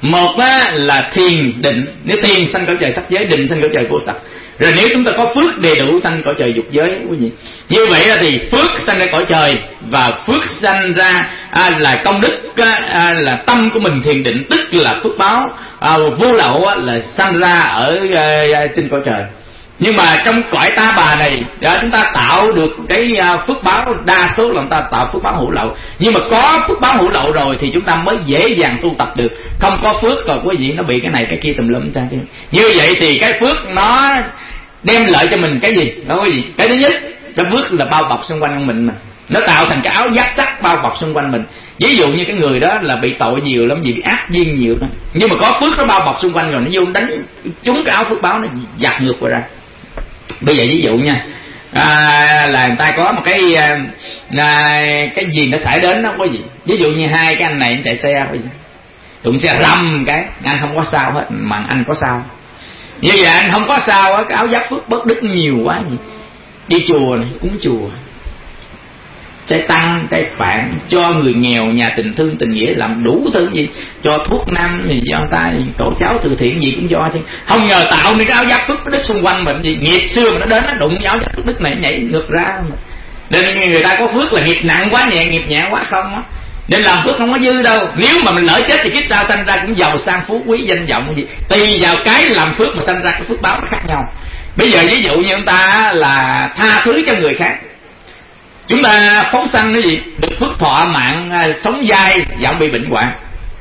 Một á, là thiền định, nếu thiền sanh cõi trời sắc giới, định sanh cõi trời vô sắc. Rồi nếu chúng ta có phước đầy đủ sanh cõi trời dục giới, quý vị. Như vậy thì phước sanh ra cõi trời và phước sanh ra à, là công đức à, là tâm của mình thiền định, tức là phước báo à, vô lậu à, là sanh ra ở à, trên cõi trời. Nhưng mà trong cõi ta bà này à, chúng ta tạo được cái à, phước báo, đa số là chúng ta tạo phước báo hữu lậu. Nhưng mà có phước báo hữu lậu rồi thì chúng ta mới dễ dàng tu tập được. Không có phước rồi quý vị nó bị cái này cái kia tùm lum. Như vậy thì cái phước nó đem lại cho mình cái gì? Đó quý vị. Cái thứ nhất, cái phước là bao bọc xung quanh mình mà. Nó tạo thành cái áo giáp sắt bao bọc xung quanh mình. Ví dụ như cái người đó là bị tội nhiều lắm, gì bị ác duyên nhiều lắm. Nhưng mà có phước nó bao bọc xung quanh rồi, nó vô đánh trúng cái áo phước báo, nó giặt ngược qua ra. Bây giờ ví dụ nha, à, là người ta có một cái à, cái gì nó xảy đến đó có gì. Ví dụ như hai cái anh này anh chạy xe, đụng xe rầm cái, anh không có sao hết, mà anh có sao. Như vậy anh không có sao á, cái áo giáp phước bất đức nhiều quá gì. Đi chùa này, cúng chùa, trái tăng, trái phạn, cho người nghèo, nhà tình thương, tình nghĩa, làm đủ thứ gì, cho thuốc nam thì cho người ta, tổ cháu từ thiện gì cũng cho chứ. Không ngờ tạo nên cái áo giáp phước đức xung quanh mình gì, nghiệp xưa mà nó đến nó đụng cái áo giáp phước đức này nhảy ngược ra. Nên người ta có phước là nghiệp nặng quá, nhẹ nghiệp nhẹ quá không á. Nên làm phước không có dư đâu. Nếu mà mình lỡ chết thì kiếp sau sanh ra cũng giàu sang phú quý danh vọng gì, tùy vào cái làm phước mà sanh ra cái phước báo nó khác nhau. Bây giờ ví dụ như chúng ta là tha thứ cho người khác, chúng ta phóng sanh cái gì được phước thọ mạng, sống dai, giảm bị bệnh hoạn.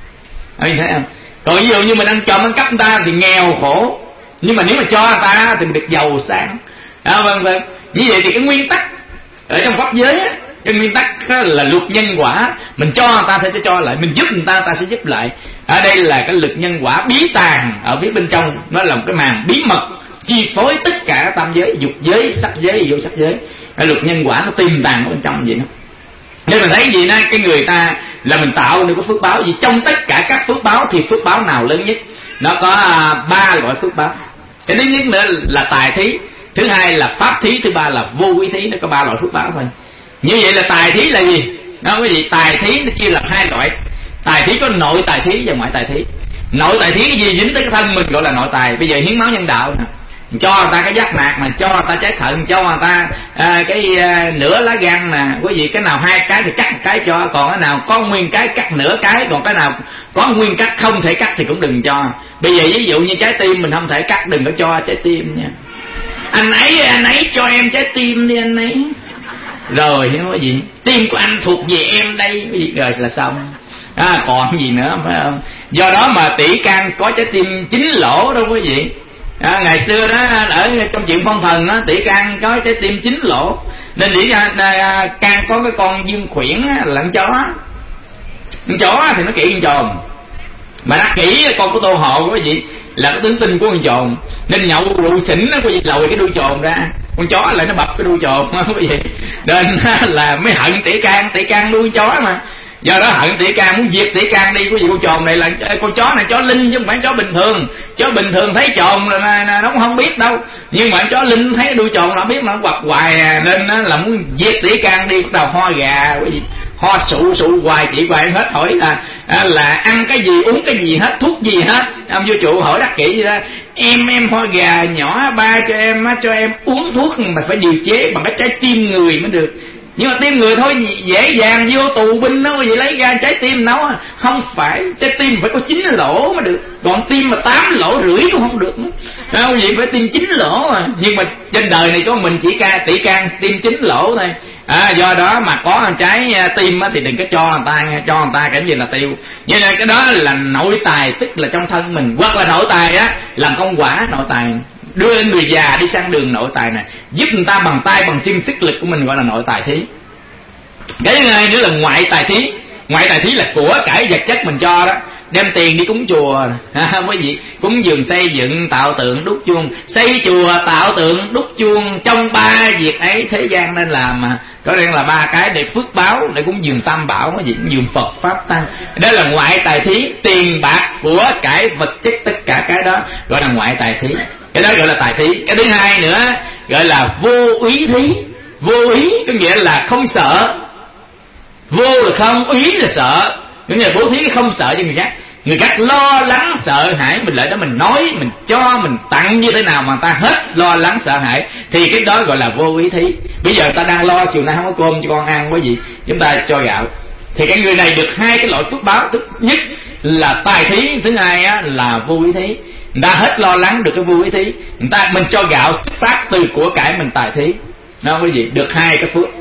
Anh thấy không? Còn ví dụ như mình ăn trộm ăn cắp người ta thì nghèo khổ, nhưng mà nếu mà cho người ta thì mình được giàu sang. À, vâng vâng. Như vậy thì cái nguyên tắc ở trong pháp giới á, cái nguyên tắc là luật nhân quả, mình cho người ta sẽ cho lại, mình giúp người ta ta sẽ giúp lại. Ở đây là cái luật nhân quả bí tàng ở phía bên trong, nó là một cái màn bí mật chi phối tất cả tam giới, dục giới, sắc giới, vô sắc giới. Cái luật nhân quả nó tiềm tàng ở bên trong vậy đó. Nên mình thấy gì đó, cái người ta là mình tạo được cái phước báo gì. Trong tất cả các phước báo thì phước báo nào lớn nhất? Nó có ba loại phước báo. Cái thứ nhất nữa là tài thí, thứ hai là pháp thí, thứ ba là vô quý thí. Nó có ba loại phước báo thôi. Như vậy là tài thí là gì? Đó quý vị, tài thí nó chia làm hai loại. Tài thí có nội tài thí và ngoại tài thí. Nội tài thí cái gì dính tới cái thân mình gọi là nội tài. Bây giờ hiến máu nhân đạo nè, cho người ta cái giác mạc, mà cho người ta trái thận, cho người ta à, cái à, nửa lá gan nè, quý vị, cái nào hai cái thì cắt một cái cho, còn cái nào có nguyên cái cắt nửa cái, còn cái nào có nguyên cắt không thể cắt thì cũng đừng cho. Bây giờ ví dụ như trái tim mình không thể cắt, đừng có cho trái tim nha. Anh ấy anh ấy cho em trái tim đi anh ấy. Rồi hiểu cái gì? Tim của anh thuộc về em đây, cái gì rồi là xong. À, còn gì nữa phải không? Do đó mà tỷ can có trái tim chín lỗ đâu quý vị. À, ngày xưa đó ở trong chuyện phong thần đó, tỷ can có trái tim chín lỗ, nên tỷ can có cái con dương khuyển là con chó. Con chó thì nó kỵ con trồn, mà nó kỹ con của Tô Hộ quý vị là cái tướng tinh của con trồn, nên nhậu rượu xỉn nó quý vị lòi cái đuôi trồn ra, con chó lại nó bập cái đuôi trồn quý vị, nên là mới hận tỷ can. Tỷ can nuôi chó mà, do đó hận tỷ can, muốn diệt tỷ can đi. Quý vị, con trồn này là con chó này chó linh chứ không phải chó bình thường. Chó bình thường thấy trồn là nó cũng không biết đâu, nhưng mà chó linh thấy đuôi trồn nó biết, mà nó quặp hoài à. Nên là muốn diệt tỷ can đi, bắt đầu ho gà quý vị, ho sụ sụ hoài, chị hoài hết hỏi là là ăn cái gì uống cái gì hết, thuốc gì hết. Ông vua trụ hỏi đắc kỹ vậy đó, em em ho gà nhỏ, ba cho em cho em uống thuốc mà phải điều chế bằng cái trái tim người mới được. Nhưng mà tim người thôi dễ dàng vô tù binh nó vậy, lấy ra trái tim nấu. Không phải, trái tim phải có chín lỗ mới được, còn tim mà tám lỗ rưỡi cũng không được nữa. Đâu vậy, phải tim chín lỗ mà. Nhưng mà trên đời này có mình chỉ ca tỷ can tim chín lỗ thôi. À, do đó mà có trái tim thì đừng có cho người ta, cho người ta cái gì là tiêu. Như nên cái đó là nội tài, tức là trong thân mình. Hoặc là nội tài á, làm công quả nội tài, đưa người già đi sang đường nội tài này, giúp người ta bằng tay bằng chân sức lực của mình, gọi là nội tài thí. Cái thứ hai nữa là ngoại tài thí. Ngoại tài thí là của cải vật chất mình cho đó, đem tiền đi cúng chùa, quý vị, cúng dường xây dựng tạo tượng đúc chuông, xây chùa tạo tượng đúc chuông, trong ba việc ấy thế gian nên làm mà. Có đây là ba cái để phước báo, để cúng dường tam bảo, quý vị, cúng dường Phật pháp tăng. Đó là ngoại tài thí, tiền bạc của cải vật chất, tất cả cái đó gọi là ngoại tài thí. Cái đó gọi là tài thí. Cái thứ hai nữa gọi là vô úy thí. Vô úy có nghĩa là không sợ. Vô là không, úy là sợ, có nghĩa là bố thí không sợ cho người khác. người khác lo lắng sợ hãi mình, lại đó mình nói, mình cho, mình tặng như thế nào mà người ta hết lo lắng sợ hãi, thì cái đó gọi là vô ý thí. Bây giờ ta đang lo chiều nay không có cơm cho con ăn, quý vị, chúng ta cho gạo, thì cái người này được hai cái loại phước báo. Thứ nhất là tài thí, thứ hai á, là vô ý thí. Người ta hết lo lắng được cái vô ý thí, người ta mình cho gạo xuất phát từ của cải mình tài thí, đó quý vị, được hai cái phước.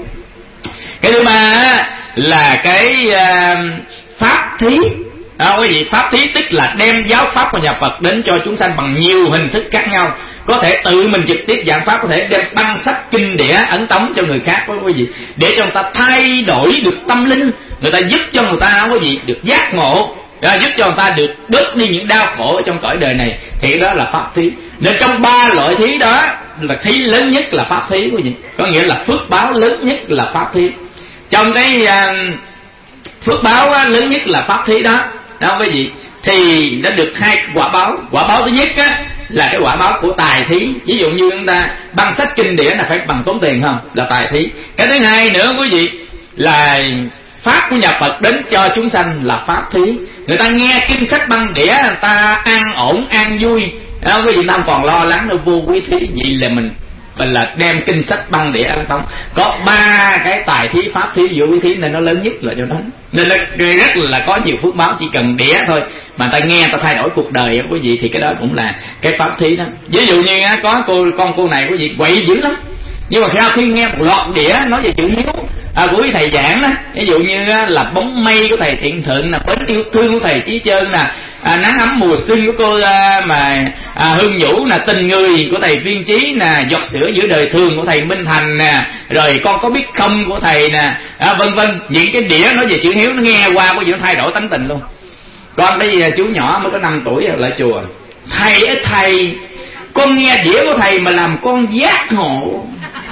Cái thứ ba á, là cái uh, pháp thí. À, quý vị, pháp thí tức là đem giáo pháp của nhà Phật đến cho chúng sanh bằng nhiều hình thức khác nhau. Có thể tự mình trực tiếp giảng pháp, có thể đem băng sách kinh đĩa ấn tống cho người khác, quý vị, để cho người ta thay đổi được tâm linh, người ta giúp cho người ta, quý vị, được giác ngộ, à, giúp cho người ta được bớt đi những đau khổ ở trong cõi đời này, thì đó là pháp thí. Nên trong ba loại thí đó, là thí lớn nhất là pháp thí, quý vị, có nghĩa là phước báo lớn nhất là pháp thí. Trong cái uh, phước báo á, lớn nhất là pháp thí đó, đó quý vị, thì đã được hai quả báo. Quả báo thứ nhất á, là cái quả báo của tài thí. Ví dụ như chúng ta băng sách kinh điển là phải bằng tốn tiền không, là tài thí. Cái thứ hai nữa quý vị là pháp của nhà Phật đến cho chúng sanh là pháp thí. Người ta nghe kinh sách băng đĩa, người ta an ổn an vui, đó quý vị, ta không còn lo lắng đâu, vô quý thí. Vậy là mình mình là đem kinh sách băng đĩa ăn không. Có ba cái tài thí, pháp thí, vô quý thí, nên nó lớn nhất là cho đó. Nên là rất là có nhiều phước báo, chỉ cần đĩa thôi mà ta nghe ta thay đổi cuộc đời quý vị, thì cái đó cũng là cái pháp thí đó. Ví dụ như có cô con cô này quý vị quậy dữ lắm, nhưng mà sau khi nghe một loạt đĩa nói về chữ hiếu à, của quý thầy giảng đó, ví dụ như là bóng mây của thầy Thiện Thượng nè, bến yêu thương của thầy Chí Trơn nè, à, nắng ấm mùa xuân của cô à, mà à, Hương Vũ nè, tình người của thầy Viên Chí nè, giọt sữa giữa đời thường của thầy Minh Thành nè, rồi con có biết không của thầy nè, à, vân vân. Những cái đĩa nói về chữ hiếu nó nghe qua có gì nó thay đổi tánh tình luôn. Con bây giờ chú nhỏ mới có năm tuổi lại chùa, thầy ơi thầy, con nghe đĩa của thầy mà làm con giác ngộ.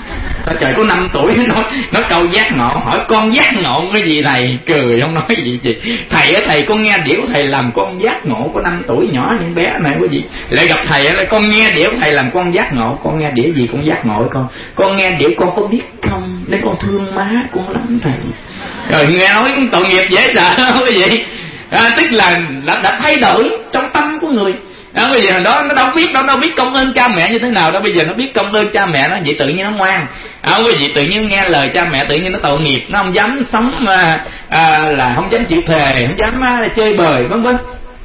Ta trời, có năm tuổi nói nói câu giác ngộ, hỏi con giác ngộ cái gì thầy, cười không nói gì chị. Thầy á thầy, con nghe đĩa của thầy làm con giác ngộ. Có năm tuổi nhỏ những bé này quý vị, lại gặp thầy á, con nghe đĩa của thầy làm con giác ngộ. Con nghe đĩa gì con giác ngộ con? Con nghe đĩa con có biết không, nên con thương má con lắm thầy. Rồi nghe nói tội nghiệp dễ sợ quý vị, à, tức là đã, đã thay đổi trong tâm của người. Đó, bây giờ đó nó đâu biết đâu, đâu biết công ơn cha mẹ như thế nào đâu. Bây giờ nó biết công ơn cha mẹ, nó vậy tự nhiên nó ngoan. À, quý vị, tự nhiên nghe lời cha mẹ, tự nhiên nó tội nghiệp, nó không dám sống à, à, là không dám chịu thề, không dám à, chơi bời vân vân,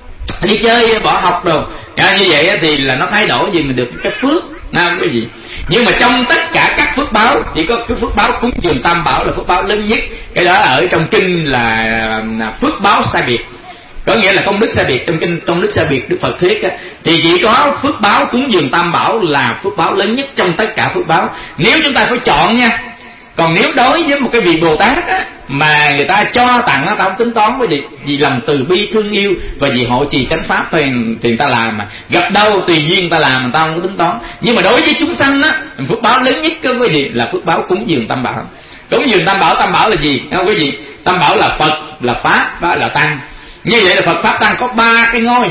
đi chơi bỏ học đồ. À, như vậy thì là nó thay đổi gì mình được cái phước, à, quý vị. Nhưng mà trong tất cả các phước báo, chỉ có cái phước báo cúng dường tam bảo là phước báo lớn nhất. Cái đó ở trong kinh là, là phước báo sai biệt, có nghĩa là công đức sai biệt. Trong kinh công đức sai biệt Đức Phật thuyết á, thì chỉ có phước báo cúng dường tam bảo là phước báo lớn nhất trong tất cả phước báo, nếu chúng ta phải chọn nha. Còn nếu đối với một cái vị Bồ Tát á, mà người ta cho tặng nó, ta không tính toán với gì, vì lòng từ bi thương yêu và vì hộ trì chánh pháp thì, thì người ta làm, mà gặp đâu tùy duyên ta làm, người ta không có tính toán. Nhưng mà đối với chúng sanh á, phước báo lớn nhất cái gì là phước báo cúng dường tam bảo. Cúng dường tam bảo, tam bảo là gì không quý vị? Tam bảo là Phật, là Pháp, đó là Tăng. Như vậy là Phật Pháp Tăng có ba cái ngôi.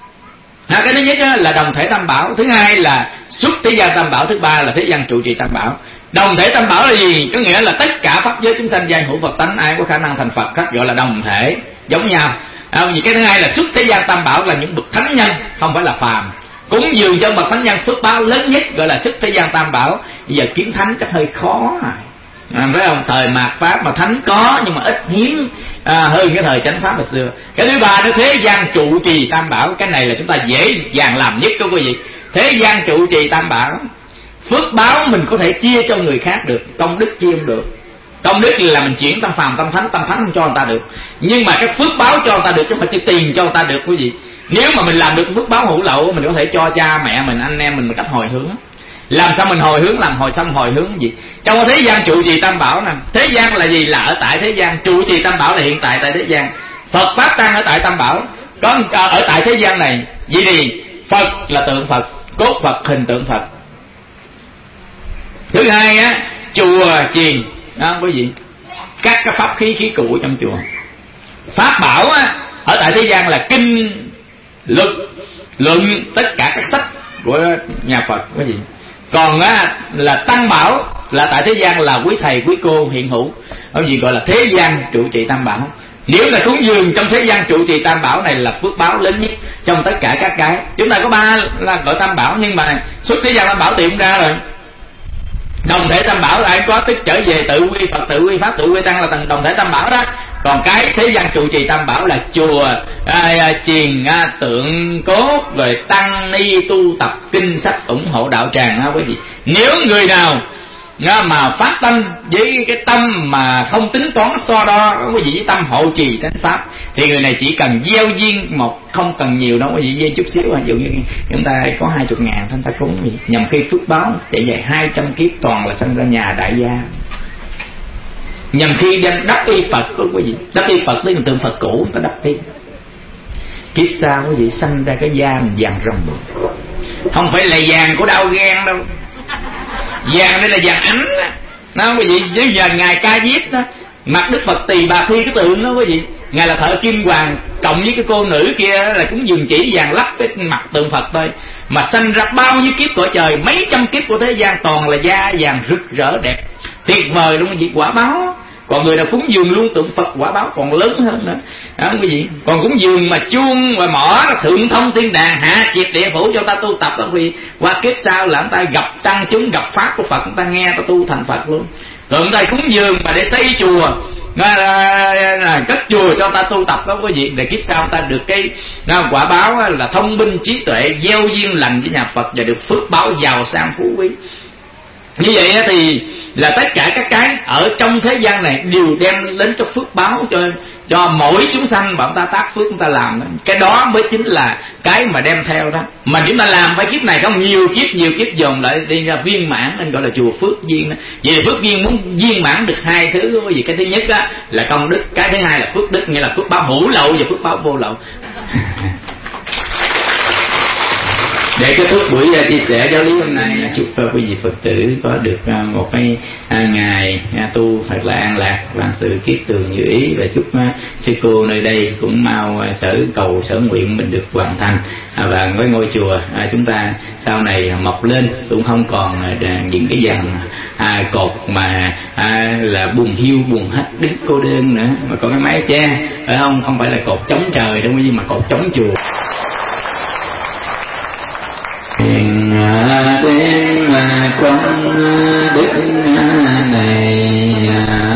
À, cái thứ nhất là đồng thể tam bảo, thứ hai là xuất thế gian tam bảo, thứ ba là thế gian trụ trì tam bảo. Đồng thể tam bảo là gì? Có nghĩa là tất cả pháp giới chúng sanh giai hữu Phật tánh, ai có khả năng thành Phật hết, gọi là đồng thể, giống nhau. À, vì cái thứ hai là xuất thế gian tam bảo là những bậc thánh nhân, không phải là phàm. Cúng dường cho bậc thánh nhân phước báo lớn nhất gọi là xuất thế gian tam bảo. Bây giờ kiếm thánh chắc hơi khó à. À, phải không? Thời mạt Pháp mà thánh có nhưng mà ít hiếm à, hơn cái thời chánh Pháp hồi xưa. Cái thứ ba nó thế gian trụ trì tam bảo. Cái này là chúng ta dễ dàng làm nhất đó quý vị. Thế gian trụ trì tam bảo, phước báo mình có thể chia cho người khác được, công đức chia không được. Công đức là mình chuyển tâm phàm tâm thánh, tâm thánh không cho người ta được, nhưng mà cái phước báo cho người ta được, chứ không phải tiền cho người ta được quý vị. Nếu mà mình làm được phước báo hữu lậu, mình có thể cho cha mẹ mình, anh em mình một cách hồi hướng. Làm sao mình hồi hướng? Làm hồi xong hồi hướng gì? Trong thế gian trụ trì tam bảo nè. Thế gian là gì? Là ở tại thế gian. Trụ trì tam bảo là hiện tại tại thế gian. Phật Pháp Tăng ở tại tam bảo, có ở tại thế gian này. Vì gì? Phật là tượng Phật, cốt Phật, hình tượng Phật. Thứ hai á, chùa chiền đó quý vị, các cái pháp khí khí cụ trong chùa. Pháp bảo á, ở tại thế gian là kinh luật luận, tất cả các sách của nhà Phật quý vị. Còn á, là tăng bảo là tại thế gian là quý thầy quý cô hiện hữu, ở gì gọi là thế gian trụ trì tam bảo. Nếu là cúng dường trong thế gian trụ trì tam bảo này là phước báo lớn nhất trong tất cả các cái. Chúng ta có ba là gọi tam bảo, nhưng mà xuất thế gian tam bảo tìm ra rồi. Đồng thể tam bảo là ai có tức trở về tự quy Phật, tự quy Pháp, tự quy Tăng là tầng đồng thể tam bảo đó. Còn cái thế gian trụ trì tam bảo là chùa, à, chiền, à, tượng cốt, rồi tăng ni tu tập kinh sách ủng hộ đạo tràng đó quý vị. Nếu người nào mà phát tâm với cái tâm mà không tính toán so đo quý vị với tâm hộ trì chánh pháp, thì người này chỉ cần gieo duyên một, không cần nhiều đâu quý vị, gieo chút xíu. Ví dụ như chúng ta có hai chục ngàn thanh ta cúng gì, nhằm khi phước báo chạy dài hai trăm kiếp toàn là sinh ra nhà đại gia. Nhằm khi đem đắp y Phật có quý vị, đắp y Phật lấy tượng Phật cũ người ta đắp đi, kiếp sau quý vị sanh ra cái da vàng rồng, không phải là vàng của đau gan đâu, vàng đây là vàng ánh đó, nó quý vị. Với giờ ngài Ca Diếp đó, mặt Đức Phật Tỳ Bà Thi cái tượng đó quý vị, ngài là thợ kim hoàng, cộng với cái cô nữ kia là cũng dường chỉ vàng lắp cái mặt tượng Phật thôi, mà sanh ra bao nhiêu kiếp cõi trời, mấy trăm kiếp của thế gian toàn là da vàng rực rỡ đẹp tuyệt vời luôn quý vị. Quả báo. Còn người nào cúng dường luôn tượng Phật quả báo còn lớn hơn nữa đó quý vị. Còn cúng dường mà chuông và mỏ thượng thông thiên đàng, hạ triệt địa phủ cho ta tu tập đó quý vị, qua kiếp sau là người ta gặp tăng chúng, gặp pháp của Phật, người ta nghe ta tu thành Phật luôn. Rồi người ta cúng dường mà để xây chùa, là cất chùa cho ta tu tập đó quý vị, để kiếp sau ta được cái quả báo là thông minh trí tuệ, gieo duyên lành với nhà Phật và được phước báo giàu sang phú quý. Như vậy thì là tất cả các cái ở trong thế gian này đều đem đến cho phước báo cho cho mỗi chúng sanh mà chúng ta tác phước chúng ta làm đó. Cái đó mới chính là cái mà đem theo đó. Mà chúng ta làm phải kiếp này không, nhiều kiếp nhiều kiếp dồn lại đi ra viên mãn nên gọi là chùa phước duyên đó. Vậy thì phước duyên muốn viên mãn được hai thứ quý vị. Cái thứ nhất đó là công đức, cái thứ hai là phước đức, nghĩa là phước báo hữu lậu và phước báo vô lậu. Để kết thúc buổi uh, chia sẻ giáo lý hôm nay, chúc uh, quý vị Phật tử có được uh, một cái uh, ngày uh, tu thật là an lạc, vạn sự kiết tường như ý, và chúc uh, sư cô nơi đây cũng mau uh, sở cầu sở nguyện mình được hoàn thành, uh, và với ngôi chùa uh, chúng ta sau này uh, mọc lên cũng không còn uh, những cái dàn uh, cột mà uh, là buồn hiu buồn hết đứng cô đơn nữa, mà có cái mái che, phải không? Không phải là cột chống trời đâu, nhưng mà cột chống chùa. Tiền tiền trong đức này